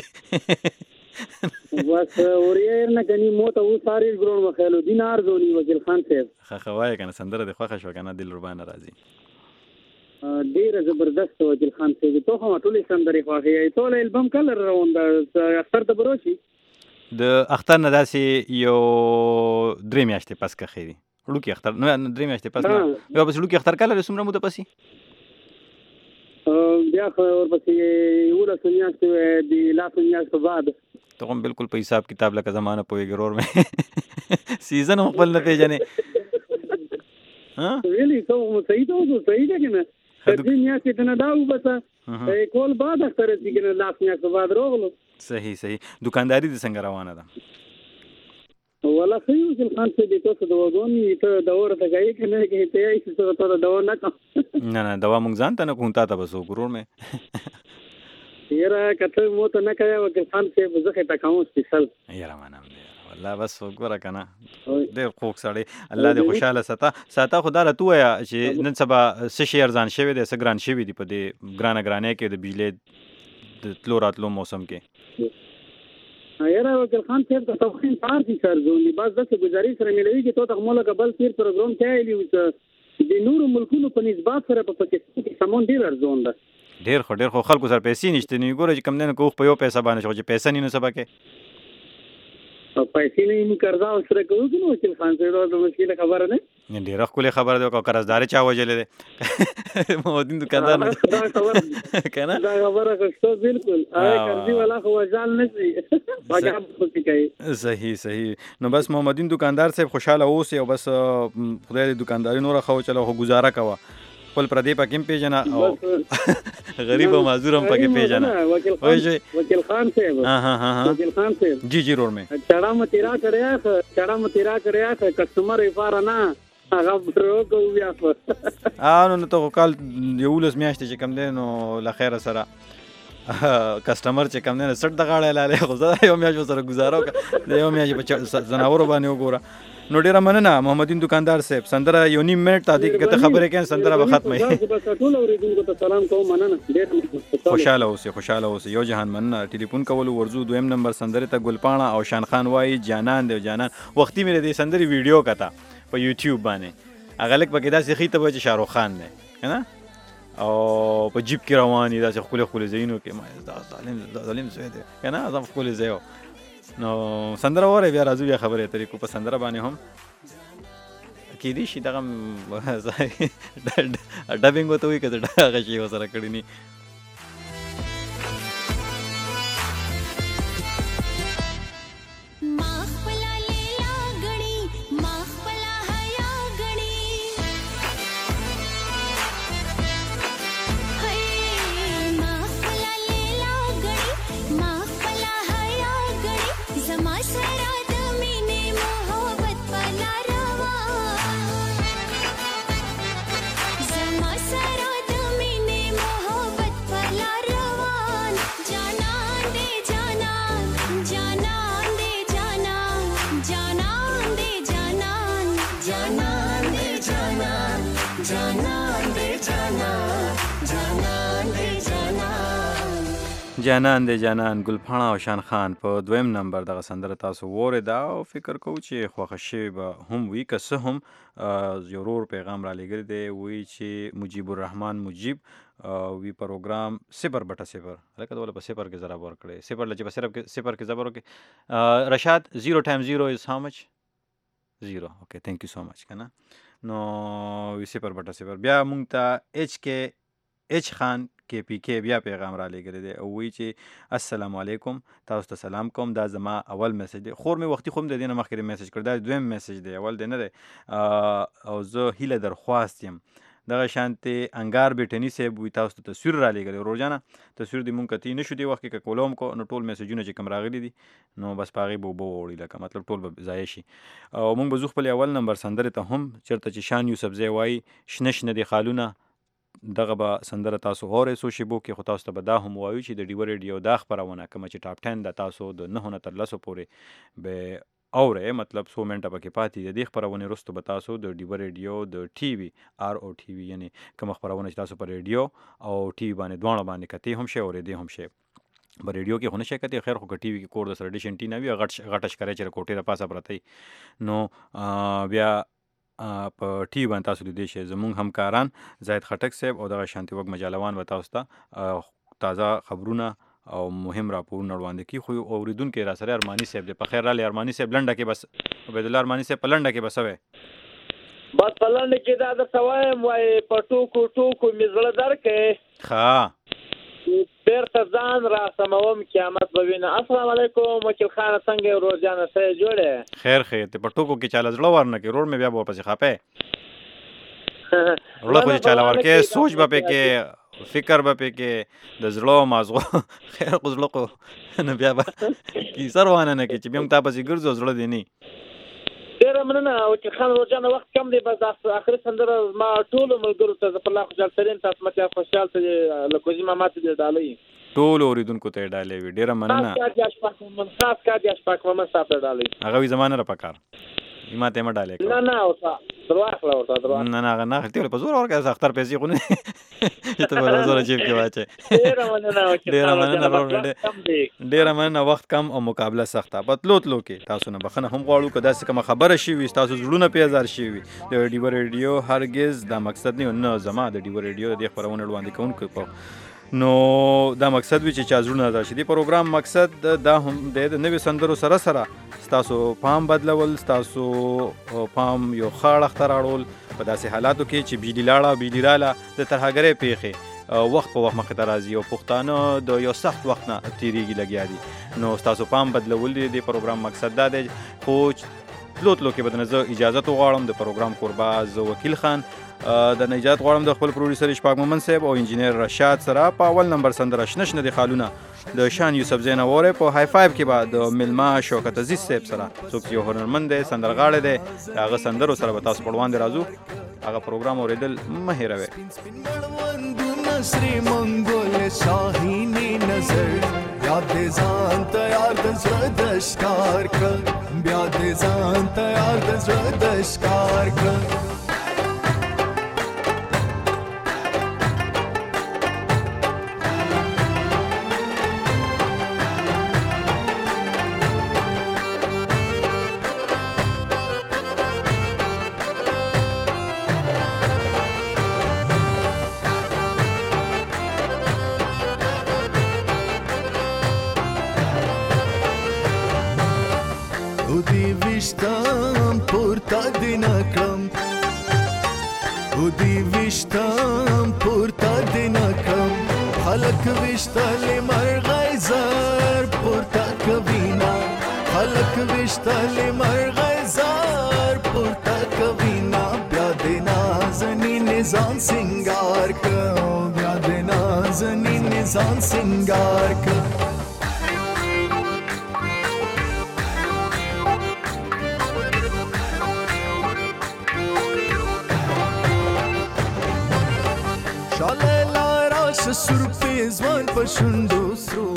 بس اوریر نه کني مو ته و ساری ګرون مخالو دینار زونی وکیل خان صاحب خوای کنه سندره د خوښ شو کنه دلربا ناراضي ډیر زبردست وکیل خان صاحب ته هم ټولې سندري خوښي ټول البم کلر روند اختر د بروشي د اختر نه داسې یو درې میاشتې پس که خیری لوکی اختر نه درې میاشتې پس نه یو پس لوکی اختر کله سمره مو ته پسی بیا خو ورپسې ولا سنیاست دی لا سنیاست بعد ته هم بالکل په حساب کتاب لکه زمانه پوهېږي رور مې سیزن هم خپل نه پېژنې ویلي ته صحیح ته صحیح ده که نه دې میاشتې ته نه دا وبسه کول بعد اختر چې که نه لاس میاشت بعد راغلو صحیح دکانداري دې څنګه روانه ده ولا صحیح وکیل خان صاحب تاسو د وګونې ته دوا راته کوي که نه کوي ته یې چې ته دوا نه کوم نه دوا مونږ ځان ته نه کوم تا ته به څوک ورور مې یاره کته مو ته نه کوي وکیل خان صاحب زه خې کوم سپیشل یاره منم دی والله بس وګوره کنه ډېر خوږ سړی الله دې خوشاله ساته خو دا راته ووایه چې نن سبا څه شی ارزان شوی دی څه ګران شوي دي په دې ګرانه کې د بجلۍ د تلو راتلو موسم کې یاره وکیل خان صاحب ته توخین پار دي سر زونی بس داسې ګزارش سره ملوي چې تو ته مولکه بل تیر پروګرام کایلی چې د نورو ملکونو په نسبت سره په پاکستان کې سامان ډیر ارزون ده ډیر خو خلکو سره پیسې نشته نو ګوره چې کم نه کوخ په یو پیسې باندې شو چې پیسې نه سبا کې پیسې نه یې قرضا سره کوو نو وکیل خان صاحب دا مشکله خبره نه ډیر خپل خبره ده او قرضداري چا وجلې ده مودین دکاندار دا خبره کنه دا خبره خو بالکل قرضي والا خو وجال نشي باګه پکې کوي صحیح نو بس محمدین دکاندار صاحب خوشاله اوسه او بس خدای دې دکانداري نور خو چلو خو گزاره کوه خپل پردې پکې پیژنه او غریب او معذور هم پکې پیژنه وکیل خان صاحب وکیل خان صاحب جی رور مې چړا متیرا کړیا کسٹمر افاره نه هغه پرو کو بیا نو ته کال یولس میاشتې چې کم دی نو لخير سره کسٹمر چې کم نه سټ د غاړه لاله خو زه یو میاشت سره گزارو د یو میاشت په زناورو باندې وګوره نو ډیره مننه محمدین دکاندار صاحب سندره یو نیم منټ ته دې کته خبرې کین سندره به ختمه ټول اوریدونکو ته سلام کوم مننه ډیر خوشاله اوسه یو جهان مننه ټلیفون کول ورزو دویم نمبر سندره ته ګلپاڼه او شان خان وای جانان دی جانان وختي مې دې سندري ویډیو کتا په یوټیوب باندې هغه لک پکې داسې خې ته به شاروخ خان دی کنه او په جیب کې رواني داسې خولې زینو کې ما ظالم زوی دی کنه ازم خولې زیو نو سندره وره بیا راځو بیا خبرې طریقو په سندره باندې هم کې دي شي دغه ډبینګ وته وي کده هغه شی وسره کړی ني جانان دی جانان ګلپاڼه او شان خان په دویم نمبر دغه سندره تاسو واورېده او فکر کوو چې خوښه شوې به هم وي که څه هم یو ورور پیغام را لېږلی دی وایي چې مجیب الرحمن مجیب وی پروګرام 0.0 لکه دوله په 0 کې ضرب ورکړی 0 لچې په 0 کې ضرب ورکړي رشاد 0 times 0 is how much 0 okay thank you so much کنه نو وی 0.0 بیا مونږ ته اچ خان کې پی کې بیا پیغام را لېږلی دی او وایي چې السلام علیکم تاسو ته سلام کوم دا زما اول میسج دی خور مې وختي خو هم د دې نه مخکې میسج کړی دا دویم میسج دی اول دی نه دی او زه هیله درخواست یم دغه شانتې انګار بیټني صاحب وي تاسو ته تصویر را لېږلی روزانه تصویر دې مونږ کتي نه شو دې وخت کې که کولو هم کو نو ټول میسجونه چې کوم راغلي دي نو بس په هغې به اوبه ووړي لکه مطلب ټول به ضایع شي او مونږ به ځو خپل اول نمبر سندرې ته هم چېرته چې شان یوسفزی وایي شنه شنه دي خالونه دغه به سندره تاسو اورئ څو شیبو کې خو تاسو ته به دا هم وایو چې د ډیوه ریډیو دا خپرونه کومه چې ټاپ 10 ده تاسو د 9 نه تر 10 پورې به اورئ مطلب 100 منټه پکې پاتې د دې خپرونې وروسته به تاسو د ډیوه ریډیو د ټي وي آر او ټي وي یعنی کومه خپرونه چې تاسو په ریډیو او ټي وي باندې دواړه باندې کتئ هم شئ اورېدی هم شئ په ریډیو کې خو نه شئ کتئ خیر خو که ټي وي کې کور د سره ډیش انټي نه وي غټه ښکاری چې د کوټې د پاسه پرته نو بیا په ټي وي باندې تاسو لیدلی شئ زموږ همکاران زاهد خټک صاحب او دغه شانتي وږ مجالوان به تاسو ته تازه خبرونه او مهم راپورونه وړاندې کړي خو اورېدونکي را سره ارماني صاحب دی په خیر رالی ارماني صاحب لنډه کې بس عبیدالله ارماني صاحب په لنډه کې بس وی بس په لنډه کې دا درته وایم وایي په ټوکو مې زړه درکړې ښه بیرته ځان را سموم قیامت به وینه السلام علیکم وکیل خانه څنګه یې روزانه څه یې جوړې خیر ته په ټوکو کې چاله زړه ورنه کې روړ مې بیا به ورپسې خپې روړه خو چې چاله ورکې سوچ به پکې فکر به پکې د زړه مازغو خیر خو زړه خو نه بیا به کیسه روانه نه کې چې بیا هم تا پسې ګرځو زړه دې نه ډېره مننه وکیل خان روزانه وخت کم دی بس اخري سندره ما ټولو ملګرو ته زه په الله خوشحال ترین تاسو مته خوشحال ته لکوزي ماما ته دې ډالۍ ټولو اورېدونکو ته یې ډالۍ وي ډېره مننه خاص کار دی اشفاق محمد صاحب ته ډالۍ هغه وي زما نه راپکار ما ته یې مه ډالۍ کوه نه ورته درواخله ورته نه هغه نه اخلي په زور ورکړه اختر پیسې خو نه چې ته به زوره جیب کې واچې ډېره مننه وخت کم او مقابله سخته په تلو کې تاسو نه بخښنه هم غواړو که داسې کومه خبره شوي وي ستاسو زړونه پې ازار شوي وي د ډیوه ریډیو هرګز دا مقصد نه زما د ډیوه ریډیو د دې خپرونې وړاندې کوونکو نو دا مقصد وي چې چا زړونه ازار شي د پروګرام مقصد دا هم دی د نوې سندرو سره ستاسو پام بدلول ستاسو پام یو ښه اړخ ته راوړل په داسې حالاتو کې چې بجلي لاړه بجلي راله د ترهګرۍ پیښې وخت په وخت مخې ته راځي او پښتانه د یو سخت وخت نه تېرېږي لګیا دي نو ستاسو پام بدلول دی د پروګرام مقصد دا دی خو تلو کې به زه اجازت وغواړم د پروګرام کوربه زه وکیل خان د نه اجازت غواړم د خپل پروډیوسر اشفاق مومن صاحب او انجینیر رشاد سره په اول نمبر سندره شنه شنه دي خالونه د شان یوسفزی نه وره په های فایو کې به د ملما شوکت عزیز صاحب سره څوک یو هنرمند دی سندرغاړی دی هغه سندرو سره به تاسو په وړاندې راځو هغه پروګرام اوریدل مه هېروئ نصری منگل شاهینی نظر بیاد زان تیار دزر دشکار کر بیاد زان تیار دزر دشکار کر وشتالی مرغای زار پورتا کوینا خلق وشتالی مرغای زار پورتا کوینا بیاد نازنی نزان سنگار کو بیاد نازنی نزان سنگار کو سرپیزوان پشندو سرو